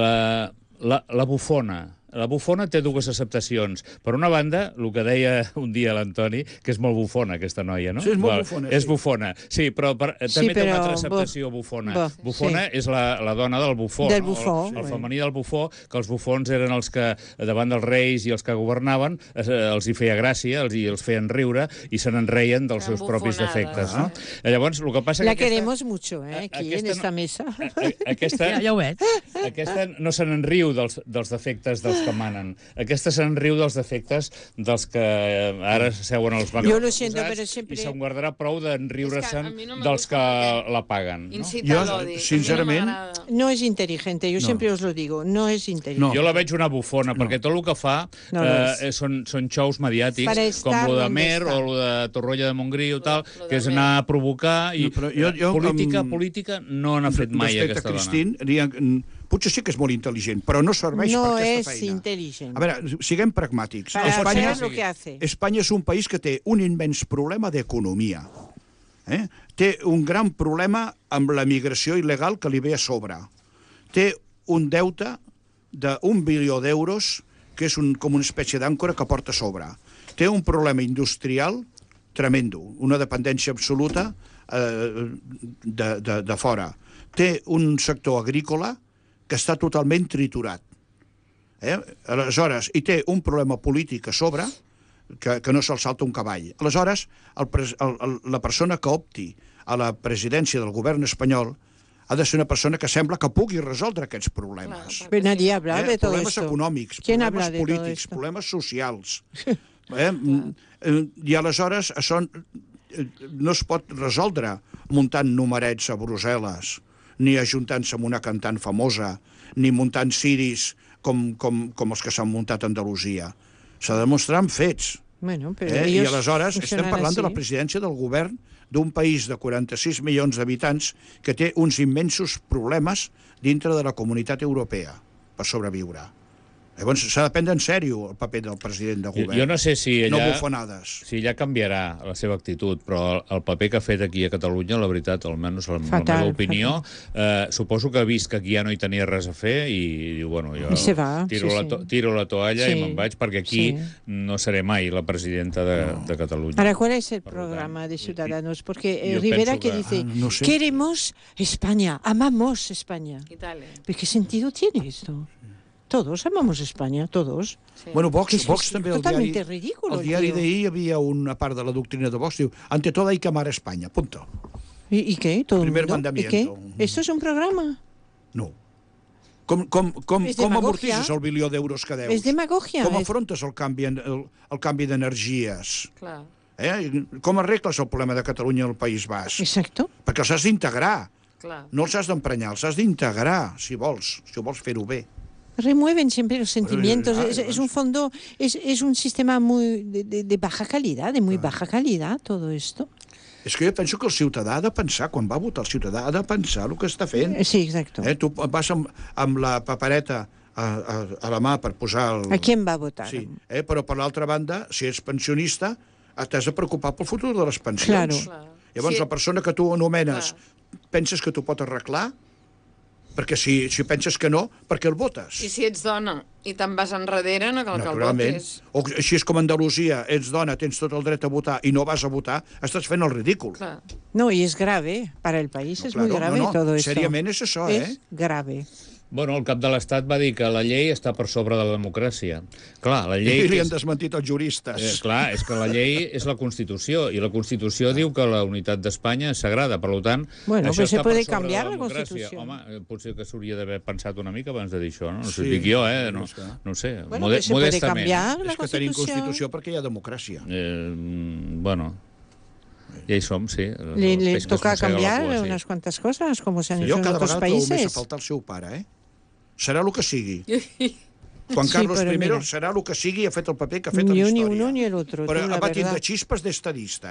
la bufona. La bufona té dues acceptacions. Per una banda, el que deia un dia l'Antoni, que és molt bufona, aquesta noia, no? Sí, és molt bufona, És sí. bufona, sí, però també té una altra acceptació, bufona. Bufona és la dona del bufó. Del no? bufó, El sí. femení del bufó, que els bufons eren els que, davant dels reis i els que governaven, els hi feia gràcia, els feien riure i se n'enreien dels seus propis defectes, no? Llavors, el que passa La que queremos mucho, aquí en esta mesa. Ja ho veig. Aquesta no se n'enriu dels defectes dels que manen. Aquesta se n'enriu dels defectes dels que ara seuen als bancs Jo lo siento, però sempre... i se'n guardarà prou d'enriure-se'n És que a mi no me dels gusta que perquè la paguen. No? Incitar Jo, l'odi. sincerament, A mi no m'agrada. No es inteligente, yo siempre os lo digo, no es inteligente. Jo la veig una bufona, perquè tot el que fa No lo és. són xous mediàtics, Para com estar lo de donde Mer está. o lo de Torroella de Montgrí o tal, Lo que és de anar a provocar i No, però jo, política no n'ha fet mai respecte aquesta a Cristín, potser sí que és molt intel·ligent, però no serveix per No aquesta es feina. inteligente. A veure, siguem pragmàtics. Para hacer lo que hace. Espanya és un país que té un immens problema d'economia. Té un gran problema amb la migració il·legal que li ve a sobre. Té un deute d'1 bilió d'euros que és com una espècie d'àncora que porta a sobre. Té un problema industrial tremendo, una dependència absoluta de fora. Té un sector agrícola que està totalment triturat. Aleshores, i té un problema polític a sobre que no se'l salta un cavall. Aleshores, la persona que opti a la presidència del govern espanyol ha de ser una persona que sembla que pugui resoldre aquests problemes. Pero nadie habla de todo Problemes esto. econòmics, ¿Quién problemes habla de todo polítics, esto? problemes socials. I aleshores això no es pot resoldre muntant numerets a Brussel·les, ni ajuntant-se amb una cantant famosa, ni muntant ciris com els que s'han muntat a Andalusia. S'ha de demostrar amb fets. Bueno, pero I ellos aleshores estem funcionan parlant de la así. presidència del govern d'un país de 46 milions d'habitants que té uns immensos problemes dintre de la comunitat europea per sobreviure. Llavors s'ha de prendre en sèrio el paper del president de govern. Jo no sé si No ella... bufonades. Si ella canviarà la seva actitud, però el paper que ha fet aquí a Catalunya, la veritat, almenys la meva opinió, suposo que ha vist que aquí ja no hi tenia res a fer i diu, bueno, jo tiro la toalla i me'n vaig perquè aquí no seré mai la presidenta de Catalunya. Ahora, ¿cuál es el programa de Ciudadanos? Porque Rivera que dice, queremos España, amamos España. Italia. ¿Pero qué sentido tiene esto? Todos amamos España, todos. Sí. Bueno, Vox també, totalmente ridículo. El diari d'ahir hi havia una part de la doctrina de Vox, diu, ante todo hay que amar España, punto. ¿Y qué? ¿Todo Primer mundo? mandamiento. ¿Y qué? ¿Esto es un programa? No. Com amortitzes el bilió d'euros que deus? És demagogia. Com afrontes el canvi d'energies? Clar. Com arregles el problema de Catalunya al País Basc? Exacto. Perquè els has d'integrar. Clar. No els has d'emprenyar, els has d'integrar, si vols fer-ho bé. Remueven siempre los sentimientos. Es un fondo, es un sistema muy de baja calidad, de muy baja calidad, todo esto. És que jo penso que el ciutadà ha de pensar, quan va votar el ciutadà, ha de pensar el que està fent. Sí, exacto. Tu vas amb la papereta a la mà per posar el... ¿A quién va a votar? Sí, però per l'altra banda, si ets pensionista, t'has de preocupar pel futur de les pensions. Claro. Llavors, la persona que tu anomenes, penses que t'ho pot arreglar? Perquè si penses que no, per què el votes? I si ets dona i te'n vas enrere, no cal que el votes. O així és com a Andalusia, ets dona, tens tot el dret a votar i no vas a votar, estàs fent el ridícul. Clar. No, y es grave. Para el país es muy grave todo esto. Seriament és això, Es grave. Bueno, el cap de l'Estat va dir que la llei està per sobre de la democràcia. Clar, la llei... I li han desmentit els juristes. Clar, és que la llei és la Constitució, i la Constitució diu que la unitat d'Espanya és sagrada, per tant... Bueno, això pues se està puede per sobre cambiar de la Constitució. Home, potser que s'hauria d'haver pensat una mica abans de dir això, no? No sé, dic jo, no ho sé, bueno, pues se puede cambiar la Constitució. És que tenim Constitució perquè hi ha democràcia. Bueno... Ja hi som, sí. Le toca cambiar unas cuantas cosas, como se han hecho en otros países. Jo cada vegada trobo més a faltar el seu pare, Serà el que sigui. Juan Carlos I serà el que sigui i ha fet el paper que ha fet a la història. Ni uno ni el otro. Però va tindre xispes d'estadista,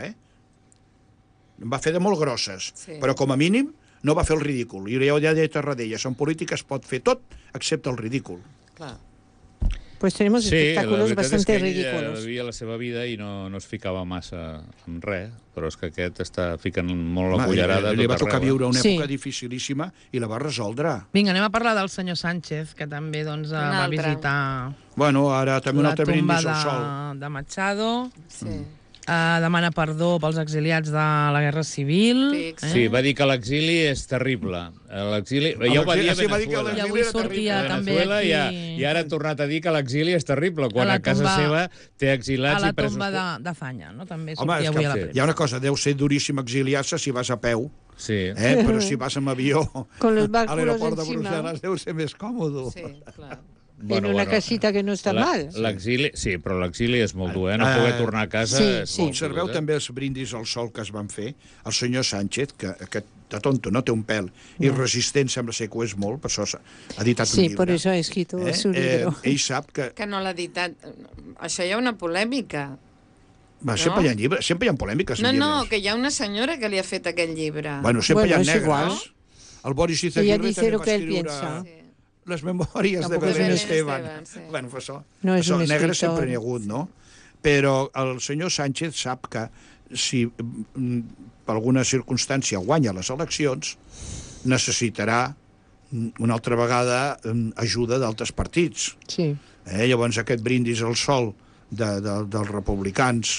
En va fer de molt grosses. Però com a mínim no va fer el ridícul. I ja ho he dit a Radelles, en política es pot fer tot excepte el ridícul. Clar. Pues tenemos espectáculos bastante ridículos. Sí, ella vivia la seva vida i no es ficava massa en res, però és que aquest està ficant molt la cullerada. Li va tocar viure una època dificilíssima i la va resoldre. Vinga, anem a parlar del senyor Sánchez, que també va visitar... Bueno, ara també un altre brindis al sol. La tomba de Machado. Sí. Demana perdó pels exiliats de la Guerra Civil. Sí, va dir que l'exili és terrible. L'exili... Ja ho va dir a Venezuela. I avui sortia també aquí... I ara ha tornat a dir que l'exili és terrible, quan a casa seva té exilats i presos... A la tomba de Zanya, no? També sortia avui a la premsa. Hi ha una cosa, deu ser duríssim exiliar-se si vas a peu, sí. Però si vas amb avió a l'aeroport de Brussel·les deu ser més còmode. Sí, clar. En una casita que no està mal. L'exili, sí, però l'exili és molt dur, No poder tornar a casa és molt dur. Observeu també els brindis al sol que es van fer. El senyor Sánchez, que de tonto no té un pèl, i resistent sembla ser que ho és molt, per això ha editat un llibre. Sí, per això ha escrit su libro. Ell sap que... Que no l'ha editat. Això hi ha una polèmica. Sempre hi ha llibres, sempre hi ha polèmiques en llibres. No, que hi ha una senyora que li ha fet aquell llibre. Bueno, sempre hi ha negres. El Boris Izaguirre també va escriure... Les memòries de Belén Esteban. Bueno, fa això. Negre sempre n'hi ha hagut, no? Però el senyor Sánchez sap que si per alguna circumstància guanya les eleccions, necessitarà una altra vegada ajuda d'altres partits. Sí. Llavors aquest brindis al sol dels republicans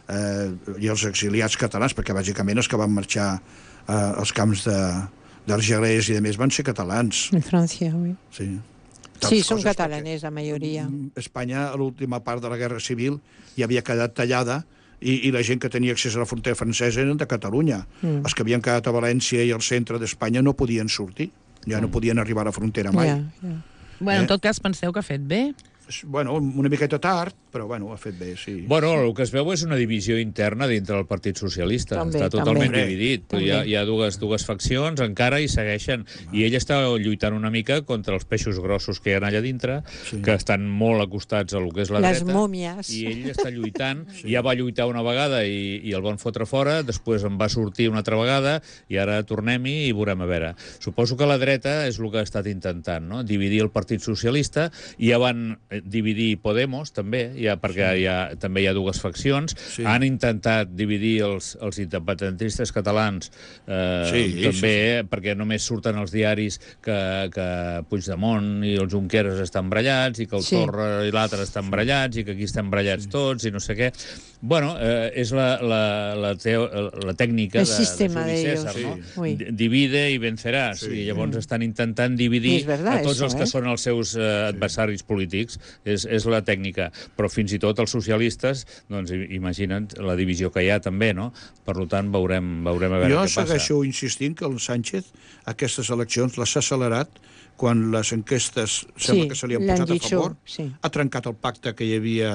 i els exiliats catalans, perquè bàsicament els que van marxar als camps d'Argelers i de més van ser catalans. En França, oui. Sí, són catalanes, la majoria. Espanya, a l'última part de la Guerra Civil, ja havia quedat tallada i la gent que tenia accés a la frontera francesa eren de Catalunya. Els que havien quedat a València i al centre d'Espanya no podien sortir. Ja no podien arribar a la frontera mai. Bueno, en tot cas, penseu que ha fet bé? Bueno, una miqueta tard, però, bueno, ha fet bé, sí. Bueno, el que es veu és una divisió interna dintre del Partit Socialista. També, Està totalment també. dividit. També. Hi ha dues faccions, encara hi segueixen. I ell està lluitant una mica contra els peixos grossos que hi ha allà dintre, que estan molt acostats a lo que és la Les dreta. mòmies. I ell està lluitant. Ja va lluitar una vegada i el van fotre fora, després en va sortir una altra vegada i ara tornem-hi i veurem a veure. Suposo que la dreta és el que ha estat intentant, no? Dividir el Partit Socialista, i ja van dividir Podemos, també, perquè també hi ha dues faccions. Sí. Han intentat dividir els independentistes catalans també, perquè només surten els diaris que Puigdemont i el Junqueras estan barallats i que el Torra i l'altre estan barallats i que aquí estem barallats tots i no sé què. Bueno, és la tècnica de Juli César, no? Divide i venceràs. I llavors estan intentant dividir a tots els que són els seus adversaris polítics. És la tècnica. Però fins i tot els socialistes, doncs imagina't la divisió que hi ha també, no? Per tant, veurem a veure què passa. Jo segueixo insistint que el Sánchez aquestes eleccions les ha accelerat quan les enquestes sembla que se li han posat a favor. Ha trencat el pacte que hi havia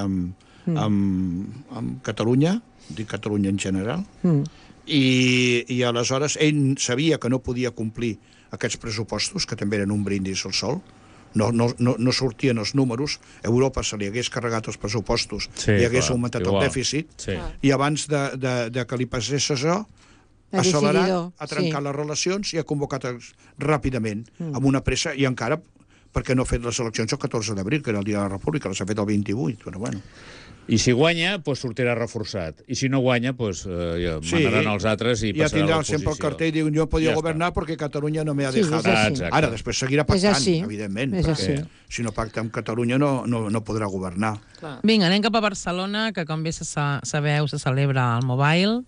amb Catalunya, dic Catalunya en general, i aleshores ell sabia que no podia complir aquests pressupostos, que també eren un brindis al sol. No sortien els números. Europa se li hagués carregat els pressupostos i hagués augmentat el dèficit. I abans de que li passés això, ha accelerat, ha trencat les relacions i ha convocat ràpidament, amb una pressa, i encara perquè no ha fet les eleccions el 14 d'abril, que era el dia de la República, les ha fet el 28, però bueno. I si guanya, doncs sortirà reforçat. I si no guanya, doncs manaran els altres i passarà a l'oposició. Ja tindrà sempre el cartell i diu, jo podia governar perquè Catalunya no me ha dejado. Ara, després seguirà pactant, evidentment, perquè si no pacta amb Catalunya no podrà governar. Vinga, anem cap a Barcelona, que com bé sabeu se celebra el Mobile.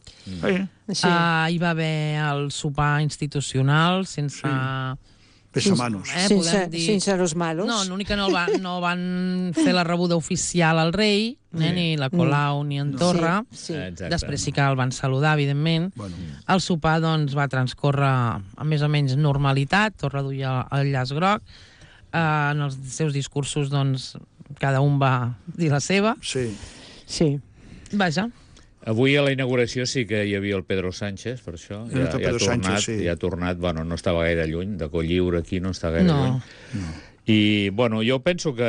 Hi va haver el sopar institucional sense... Pesamanos. Sense los malos. No, l'únic que no van fer la rebuda oficial al rei, ni la Colau ni en Torra. Després sí que el van saludar, evidentment. El sopar va transcórrer amb més o menys normalitat, Torra duia el llaç groc. En els seus discursos, cada un va dir la seva. Sí. Vaja. Avui a la inauguració sí que hi havia el Pedro Sánchez, per això. Ja ha tornat, bueno, no estava gaire lluny, de Cotlliure aquí no està gaire lluny. I, bueno, jo penso que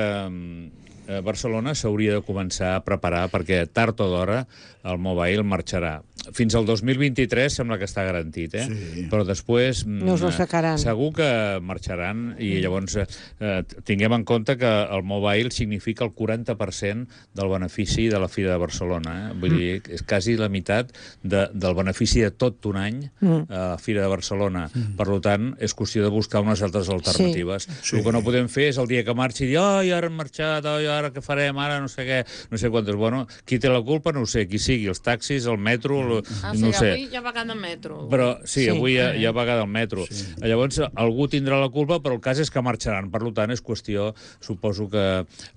Barcelona s'hauria de començar a preparar perquè tard o d'hora el Mobile marxarà. Fins al 2023 sembla que està garantit, però després segur que marxaran i llavors tinguem en compte que el Mobile significa el 40% del benefici de la Fira de Barcelona. Vull dir, és quasi la meitat del benefici de tot un any a la Fira de Barcelona. Per tant, és qüestió de buscar unes altres alternatives. El que no podem fer és el dia que marxi dir, ara han marxat, ara què farem, ara no sé què, no sé quantes. Bueno, qui té la culpa no ho sé, qui sigui, els taxis, el metro, no sé. Avui ja ha pagat el metro. Però sí, avui ja ha pagat el metro. Llavors, algú tindrà la culpa, però el cas és que marxaran. Per tant, és qüestió, suposo que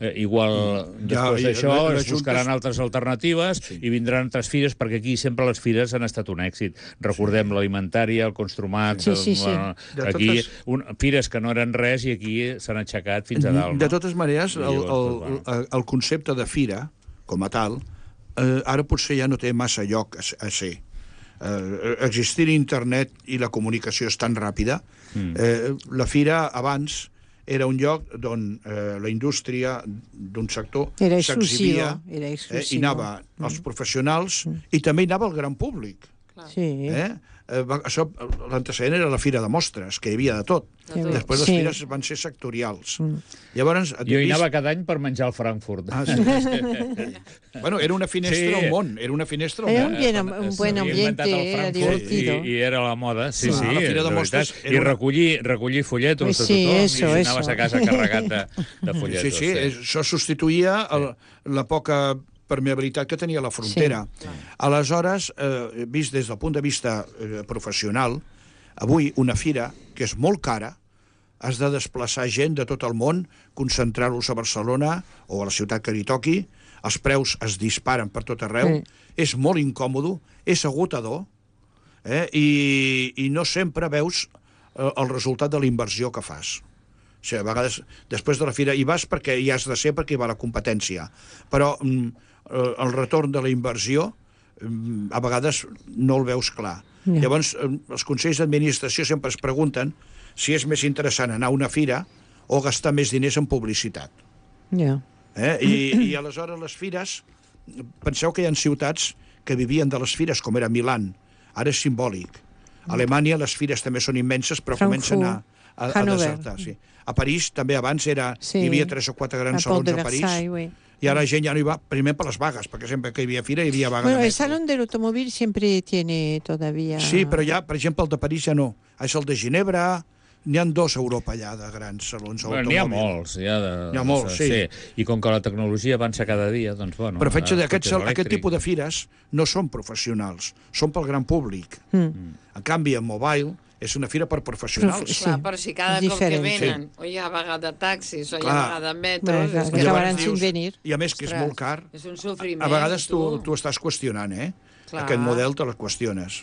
igual després d'això es buscaran altres alternatives i vindran altres fires, perquè aquí sempre les fires han estat un èxit. Recordem l'alimentària, el Construmax, aquí, fires que no eren res i aquí s'han aixecat fins a dalt. De totes maneres, el concepte de fira, com a tal, ara potser ja no té massa lloc a ser. Existint internet i la comunicació és tan ràpida, la fira abans era un lloc on la indústria d'un sector s'exhibia i anava els professionals i també hi anava el gran públic. L'antecedent era la Fira de Mostres, que hi havia de tot. Després les fires van ser sectorials. Jo hi anava cada any per menjar el Frankfurt. Bueno, era una finestra al món. Era una finestra al món. Era un buen ambiente, era divertido. I era la moda, sí, la Fira de Mostres... I recollir folletos de tothom i anaves a casa carregat de folletos. Sí, això substituïa la poca permeabilitat que tenia la frontera. Aleshores, vist des del punt de vista professional, avui una fira, que és molt cara, has de desplaçar gent de tot el món, concentrar-los a Barcelona o a la ciutat que li toqui, els preus es disparen per tot arreu, és molt incòmode, és agotador, i no sempre veus el resultat de la inversió que fas. O sigui, a vegades, després de la fira hi vas perquè hi has de ser perquè hi va la competència. Però el retorn de la inversió a vegades no el veus clar. Llavors, els consells d'administració sempre es pregunten si és més interessant anar a una fira o gastar més diners en publicitat. I aleshores les fires, penseu que hi ha ciutats que vivien de les fires, com era Milán, ara és simbòlic. A Alemanya les fires també són immenses, però comencen a desertar. Sí. A París també abans hi havia 3 o 4 grans salons a París, y ahora la gent ja no hi va, primer per les vagues, perquè sempre que hi havia fira hi havia vaga de metro. El Salón del Automóvil siempre tiene todavía... Sí, però ja, per exemple, el de París ja no. És el de Ginebra, n'hi ha 2 a Europa allà de grans salons d'automòbil. N'hi ha molts. N'hi ha molts, sí. I com que la tecnologia avança cada dia, doncs, bueno... Però aquest tipus de fires no són professionals, són pel gran públic. En canvi, en Mobile és una fira per professionals. Clar, però si cada cop que venen o hi ha vaga de taxis o hi ha vaga de metros... acabaran sin venir. I a més que és molt car. És un sofriment. A vegades tu estàs qüestionant, aquest model te la qüestiones.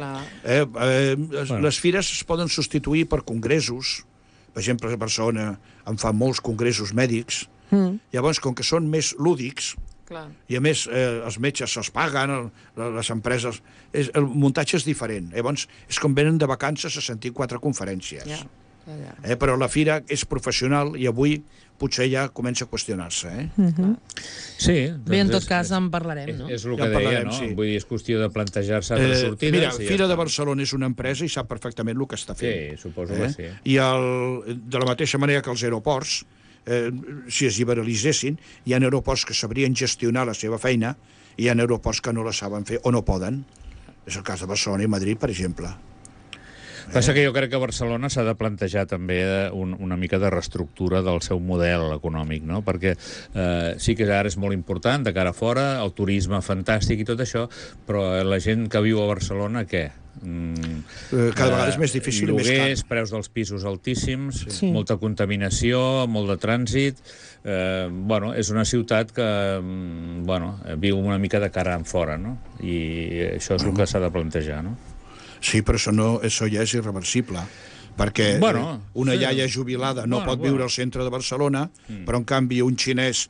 Les fires es poden substituir per congressos. Per exemple, a Barcelona en fan molts congressos mèdics. Llavors, com que són més lúdics, i a més els metges se'ls paguen, les empreses, el muntatge és diferent. Llavors és com venen de vacances a sentir 4 conferències. Però la fira és professional i avui potser ja comença a qüestionar-se. Sí. Bé, en tot cas en parlarem, no? És el que deia, no? Vull dir, és qüestió de plantejar-se altres sortides. Mira, Fira de Barcelona és una empresa i sap perfectament el que està fent. Sí, suposo que sí. I de la mateixa manera que els aeroports, si es liberalitzessin, hi ha aeroports que sabrien gestionar la seva feina i hi ha aeroports que no la saben fer o no poden. És el cas de Barcelona i Madrid, per exemple. Passa que jo crec que Barcelona s'ha de plantejar també una mica de reestructura del seu model econòmic, no? Perquè sí que ara és molt important de cara a fora, el turisme fantàstic i tot això, però la gent que viu a Barcelona, què? Cada vegada és més difícil i més car. Lloguers, preus dels pisos altíssims, molta contaminació, molt de trànsit. És una ciutat que viu una mica de cara en fora, no? I això és el que s'ha de plantejar, no? Sí, però això ja és irreversible, perquè una iaia jubilada no pot viure al centre de Barcelona, però en canvi un xinès,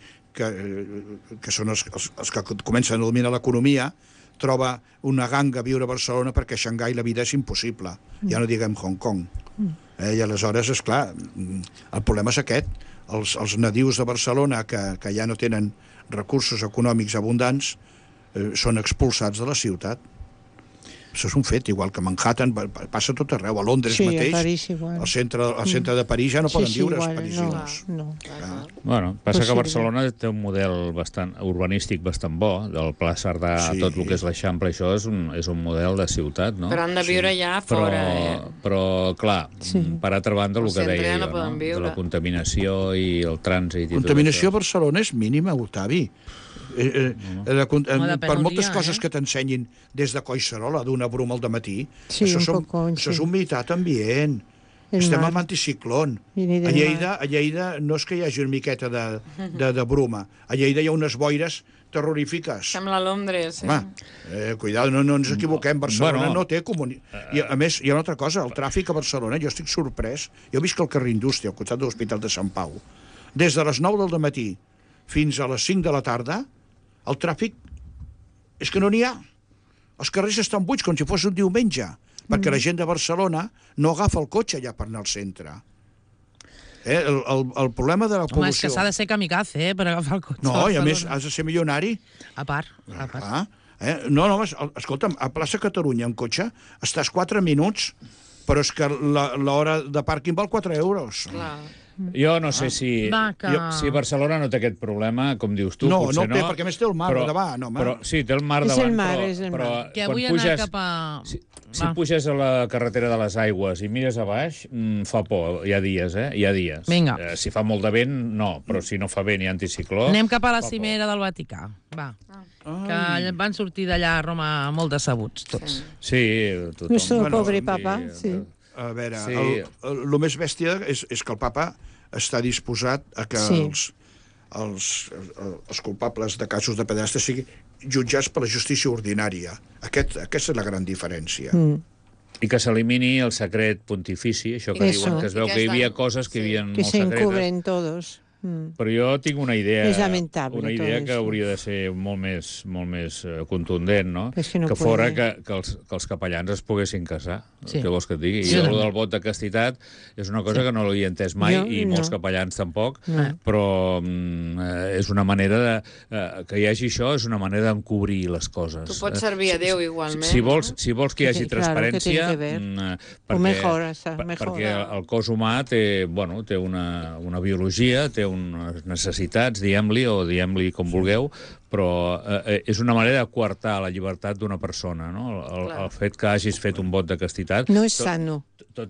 que són els que comencen a dominar l'economia, troba una ganga a viure a Barcelona perquè a Xangai la vida és impossible, ja no diguem Hong Kong. I aleshores, esclar, el problema és aquest. Els nadius de Barcelona, que ja no tenen recursos econòmics abundants, són expulsats de la ciutat. Això és un fet, igual que a Manhattan, passa tot arreu, a Londres mateix, al centre de París ja no poden viure els parisins. Passa que Barcelona té un model urbanístic bastant bo, del Pla Cerdà, tot el que és l'Eixample, això és un model de ciutat, no? Però han de viure ja fora, Però, clar, per altra banda, el que deia jo, de la contaminació i el trànsit... La contaminació a Barcelona és mínima, Octavi. Per moltes coses que t'ensenyin des de Collserola, d'una bruma al dematí, això és humitat ambient. Estem amb anticiclón. A Lleida no és que hi hagi una miqueta de bruma. A Lleida hi ha unes boires terrorífiques. Sembla Londres. Cuidado, no ens equivoquem. Barcelona no té comunitat. I a més, hi ha una altra cosa, el tràfic a Barcelona, jo estic sorprès. Jo visc al carrer Indústria, al costat de l'Hospital de Sant Pau. Des de les 9 del matí fins a les 5 de la tarda, el tràfic és que no n'hi ha. Els carrers estan buits com si fos un diumenge, perquè la gent de Barcelona no agafa el cotxe ja per anar al centre. El problema de la pol·lució... Home, és que s'ha de ser kamikaze, per agafar el cotxe. No, i a més has de ser milionari. A part. No, escolta'm, a plaça Catalunya en cotxe estàs 4 minuts, però és que l'hora de pàrquing val 4 euros. Clar. Jo no sé si Barcelona no té aquest problema, com dius tu, potser no. No, té, perquè més té el mar davant. Sí, té el mar davant, però que vull anar cap a... Si puges a la carretera de les Aigües i mires a baix, fa por, hi ha dies, Hi ha dies. Vinga. Si fa molt de vent, no, però si no fa vent i anticicló... Anem cap a la cimera del Vaticà, va. Que van sortir d'allà a Roma molt decebuts, tots. Sí, tothom. Nuestro pobre papa, sí. A veure, el més bèstia és que el papa està disposat a que els culpables de casos de pederàstia siguin jutjats per la justícia ordinària. Aquesta és la gran diferència. I que s'elimini el secret pontifici, això que Eso. diuen, que es veu I que que hi havia estan- coses que hi havia Que molt se secretes. encubren todos. Però jo tinc una idea, És lamentable, una tot idea que això. hauria de ser molt més contundent, no? És que no fora puede. que els capellans es poguessin casar. Sí. Què vols que et digui? Sí, I també. el del vot de castitat és una cosa que no l'he entès mai, Jo i no. molts capellans tampoc, No. però és una manera de... que hi hagi això és una manera d'encobrir les coses. Tu pots servir a Déu igualment. Si vols que hi hagi Claro, que transparència... tiene que ver. perquè, mejor, hasta mejor. perquè el cos humà té una biologia, té unes necessitats, diguem-li, o diguem-li com vulgueu, però és una manera de coartar la llibertat d'una persona, no? El fet que hagis fet un vot de castitat... No és sano.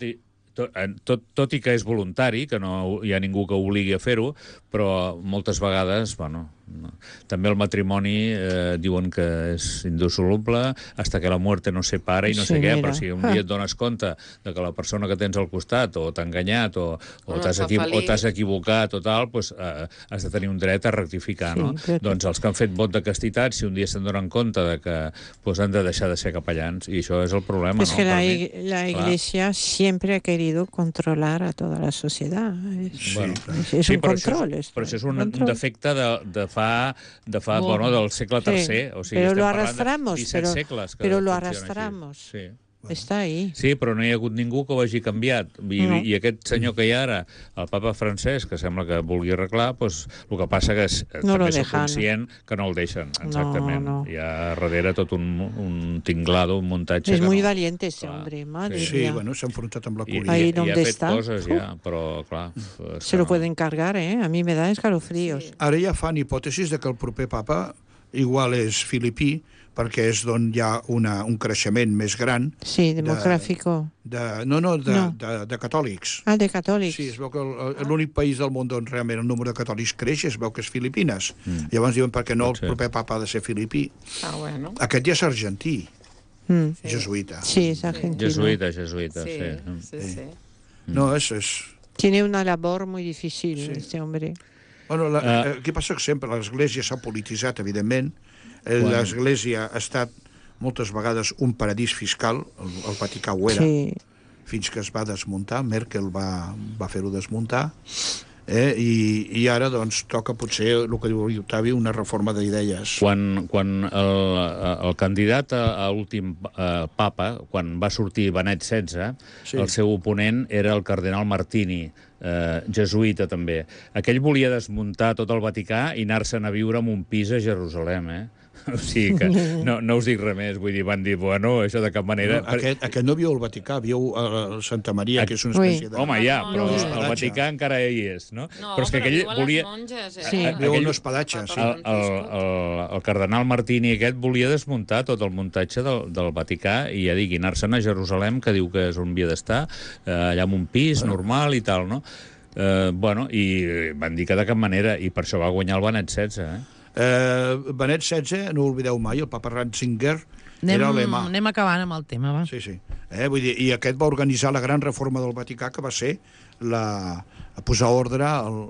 Tot i que és voluntari, que no hi ha ningú que obligui a fer-ho, però moltes vegades, també el matrimoni diuen que és indissoluble hasta que la muerte no separa i no sé què, però si un dia et dones compte de que la persona que tens al costat o t'ha enganyat o t'has equivocat o tal, doncs has de tenir un dret a rectificar, no? Doncs els que han fet vot de castitat, si un dia se'n donen compte de que han de deixar de ser capellans, i això és el problema, Es no? que la Iglesia siempre ha querido controlar a toda la sociedad. Es un control. Però això és un defecte del segle III. O sigui, pero lo estem parlant de arrastramos, 17 segles que pero lo funciona així. arrastramos. Sí. Está ahí. Sí, però no hi ha hagut ningú que ho hagi canviat. I aquest senyor que hi ha ara, el papa Francesc, que sembla que vulgui arreglar, doncs el que passa que no també soc conscient que no el deixen, exactament. No. Hi ha darrere tot un tinglado, un muntatge. Es muy valiente ese hombre, madre mía. Sí, bueno, s'ha enfrontat amb la I política. Ahí ha donde fet está. coses ja, però clar... Se lo pueden cargar, ¿eh? A mí me da escalofríos. Ara ja fan hipòtesis de que el proper papa igual és filipí, perquè és d'on hi ha un creixement més gran. Sí, demográfico. De catòlics. Ah, de catòlics. Sí, es veu que l'únic país del món on realment el número de catòlics creix es veu que és Filipines. Llavors diuen, per què no el proper papa ha de ser filipí? Bueno. Aquest ja és argentí, jesuïta. Sí, es argentino. Jesuïta, Sí. No, és... Tiene una labor muy difícil, este hombre. Bueno, què passa que sempre l'Església s'ha polititzat, evidentment. L'Església ha estat moltes vegades un paradís fiscal, el Vaticà ho era, fins que es va desmuntar, Merkel va fer-ho desmuntar, i ara doncs toca potser, el que diu Octavi, una reforma d'idees. Quan el candidat a últim papa, quan va sortir Benet XVI, el seu oponent era el cardenal Martini, jesuïta també. Aquell volia desmuntar tot el Vaticà i anar-se'n a viure en un pis a Jerusalem, O sigui que no us dic res més, vull dir, van dir, bueno, això de cap manera... Aquest no viu al Vaticà, viu a Santa Maria, que és una espècie de... Home, ja, però el Vaticà encara hi és, no? Però és que aquell volia... Viu un espadatge, sí. El cardenal Martini aquest volia desmuntar tot el muntatge del Vaticà i ja digui, anar-se'n a Jerusalem, que diu que és on havia d'estar, allà en un pis normal i tal, no? I van dir que de cap manera, i per això va guanyar el Benet XVI, Benet XVI, no ho oblideu mai, el papa Ratzinger era alemà. Anem acabant amb el tema, va. Sí. Vull dir, i aquest va organitzar la gran reforma del Vaticà, que va ser posar ordre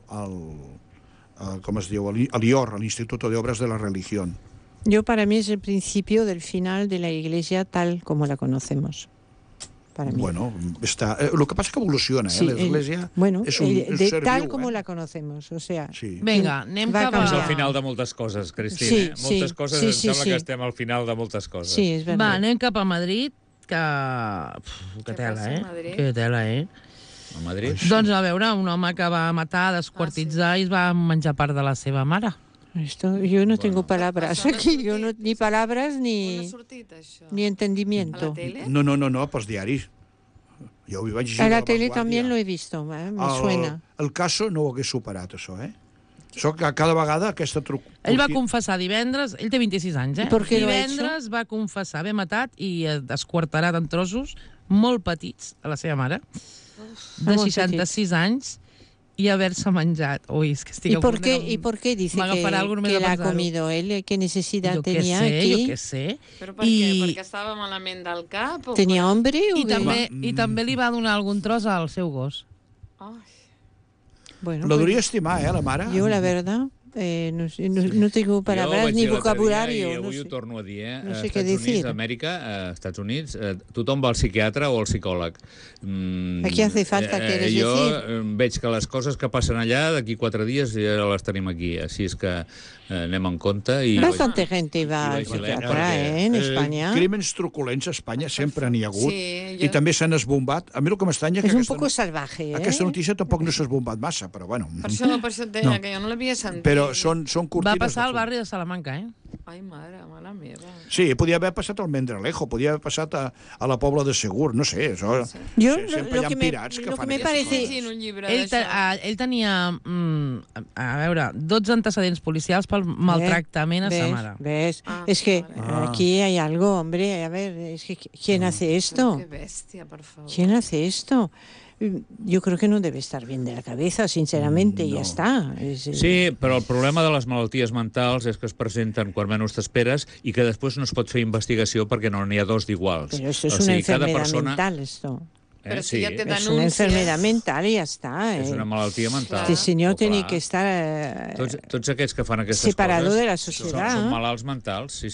com es diu, a l'IOR, a l'Instituto de Obras de la Religión. Para mí es el principio del final de la Iglesia tal como la conocemos. Para mí. Bueno, lo que pasa es que evoluciona, la Iglesia és un ser tal viu, como la conocemos, o sea... Vinga, anem cap a... És el final de moltes coses, Cristina. Moltes coses, em sembla que estem al final de moltes coses. Sí, és veritat. Va, anem cap a Madrid, que tela, Que tela, A Madrid? Doncs a veure, un home que va matar, desquartitzar i es va menjar part de la seva mare. Yo no tengo palabras aquí, ni palabras ni entendimiento. ¿A la tele? No, pels diaris. Jo ho vaig llegir A la tele también lo he visto, me suena. El caso no ho hagués superat, això, Això que cada vegada aquesta Ell va confessar divendres, ell té 26 anys, ¿Por qué lo ha divendres va confessar haver matat i desquarterat en trossos molt petits a la seva mare, de 66 anys, y haberse menjat. Uy, es que estic ¿Y por qué dice que la ha comido él? ¿Qué necesidad tenía aquí? Jo què sé. Però perquè estava malament del cap? ¿Tenía hambre? I també li va donar algun tros al seu gos. Bueno, la duria estimar, la mare. Yo, la verdad... no tengo palabras ni vocabulario. I avui ho torno a dir, no sé Estats què decir. Units, Amèrica, Estats Units, tothom va al psiquiatre o al psicòleg. Aquí hace falta, quieres jo decir. veig que les coses que passen allà, d'aquí 4 dies ja les tenim aquí, així és que anem en compte. Bastante gente va al psiquiatre, en España. Crímens truculents a Espanya sempre n'hi ha hagut, Sí, i també s'han esbombat. A mi el que m'estranya Es un poco salvaje, aquesta notícia tampoc no s'ha esbombat massa, però bueno. Per això et deia que jo no l'havia sentit. Però són cortines Va passar al de fum. barri de Salamanca, eh? Ai, mare meva. Sí, podia haver passat al Mendralejo, podia haver passat a la Pobla de Segur, no sé. Això, Yo sempre hi ha pirats que fan me aquestes parece... Sí, en un llibre Ell, d'això. ell tenia, a veure, 12 antecedents policials pel maltractament a sa mare. ¿Ves? Ah, Es que vale. aquí hay algo, hombre. A ver, es que ¿quién hace esto? Qué bestia, por favor. ¿Quién hace esto? Yo creo que no debe estar bien de la cabeza, sinceramente, y ya está. Sí, però el problema de les malalties mentals és que es presenten quan menys t'esperes i que després no es pot fer investigació perquè no n'hi ha dos d'iguals. Pero esto es una enfermedad mental, esto. Pero si ya te Es una enfermedad mental y ya está. És una malaltia mental. Este señor Oh, tiene clar. que estar Tots aquests que fan aquestes separado coses de la sociedad. són malalts mentals, sí.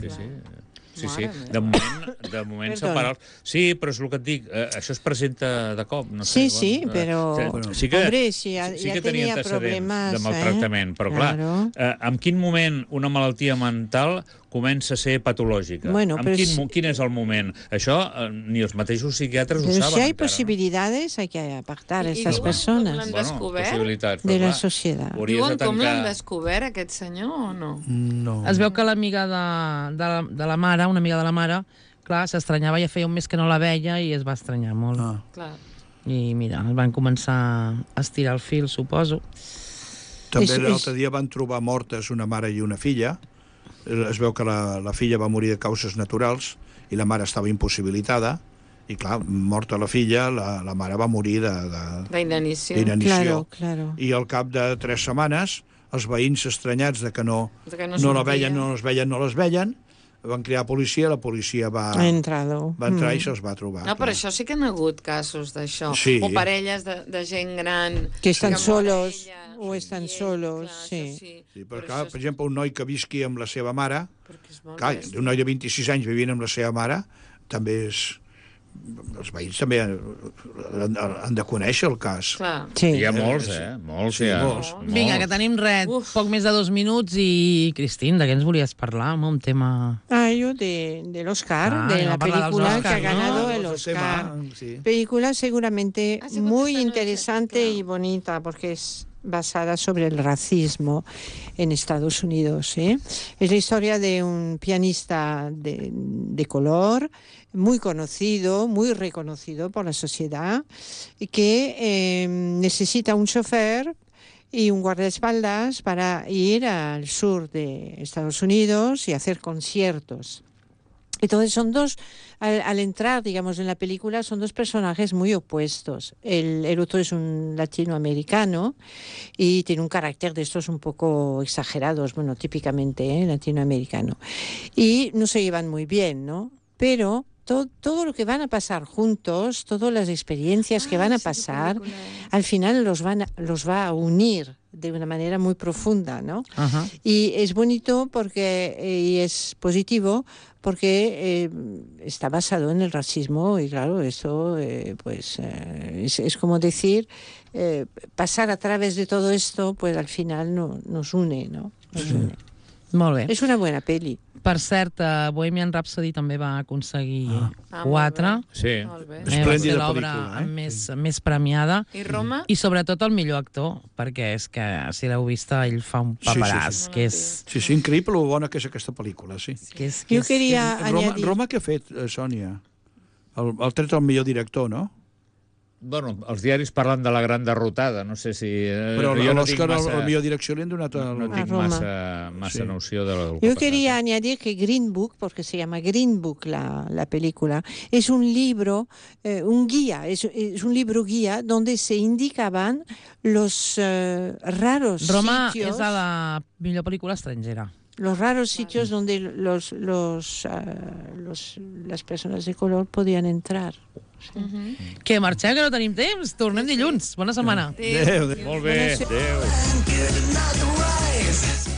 Mare De moment Perdona. separar-los. Sí, però és el que et dic, això es presenta de cop. No sé, Sí, pero... sí que, Hombre, si ya sí que tenía tenia antecedents problemas, de maltractament, però clar, Claro. en quin moment una malaltia mental comença a ser patològica? Bueno, però Quin és el moment? Això ni els mateixos psiquiatres ho Pero saben si hay encara, posibilidades, hay que apartar a I estas diuen personas com no? l'han descobert? Possibilitats, de però la clar, sociedad. hauries Diuen de com l'han tancar... descobert, aquest senyor, o no? No. Es veu que l'amiga de la mare, una amiga de la mare, clar, s'estranyava, ja feia un mes que no la veia i es va estranyar molt. Clar. I mira, van començar a estirar el fil, suposo. També l'altre dia van trobar mortes una mare i una filla. Es veu que la filla va morir de causes naturals i la mare estava impossibilitada. I clar, morta la filla, la mare va morir D'inanició. d'inanició. Claro. I al cap de 3 setmanes, els veïns estranyats de que no la sortia. veien, no les veien, van cridar policia, la policia va Ha entrado. entrar i se'ls va trobar. No, però això sí que han hagut casos d'això. Sí. O parelles de gent gran... Que estan mor solos ella, o estan i ell, solos, clar, sí. això Sí, però Però clar, això per exemple, un noi que visqui amb la seva mare, perquè és molt clar, bèstia. un noi de 26 anys vivint amb la seva mare, també és... Els veïns també han de conèixer el cas. Clar. Sí. Hi ha molts, Molts, Sí, hi ha. molts. Vinga, que tenim res, poc més de 2 minuts i, Cristín, de què ens volies parlar? Un tema... Yo del Oscar, de la iba a hablar dels película que Oscar, ha ganado ¿no? el El Oscar. tema, sí. Película seguramente Ha sigut muy esta noche, interesante claro. y bonita porque es basada sobre el racismo en Estados Unidos. Es la historia de un pianista de color muy conocido, muy reconocido por la sociedad, que necesita un chofer y un guardaespaldas para ir al sur de Estados Unidos y hacer conciertos. Entonces son dos, al entrar, digamos, en la película, son dos personajes muy opuestos. El otro es un latinoamericano y tiene un carácter de estos un poco exagerados, bueno, típicamente latinoamericano. Y no se llevan muy bien, ¿no? Pero todo lo que van a pasar juntos, todas las experiencias que van a pasar, al final los va a unir de una manera muy profunda, ¿no? Ajá. Y es bonito porque y es positivo porque está basado en el racismo y claro, eso es como decir, pasar a través de todo esto, pues al final nos une, ¿no? Nos une. Molt bé. Es una buena peli. Per cert, Bohemian Rhapsody també va aconseguir molt 4. bé. Sí. Molt bé. Va ser Esplèndida l'obra pel·lícula, més premiada. I Roma? I sobretot el millor actor, perquè és que, si l'heu vista, ell fa un paperàs, sí. que és... Sí, sí, increïble lo bona que és aquesta pel·lícula, sí. Jo queria añadir... Roma què ha fet, Sònia? El tret el millor director, no? Bueno, els diaris parlen de la gran derrotada, no sé si... Però jo no tinc l'Òscar, massa, el millor direcció li han donat... no tinc Roma. massa Sí. noció de lo que Yo ha quería passat. añadir que Green Book, porque se llama Green Book la película, es un libro, un guía, es un libro guía donde se indicaban los raros Roma sitios, és a la millor pel·lícula estrangera. los raros sitios donde las personas de color podían entrar. Que marxem, que no tenim temps. Tornem dilluns. Bona setmana. Adéu. Molt bé, adéu. Good night, the rise.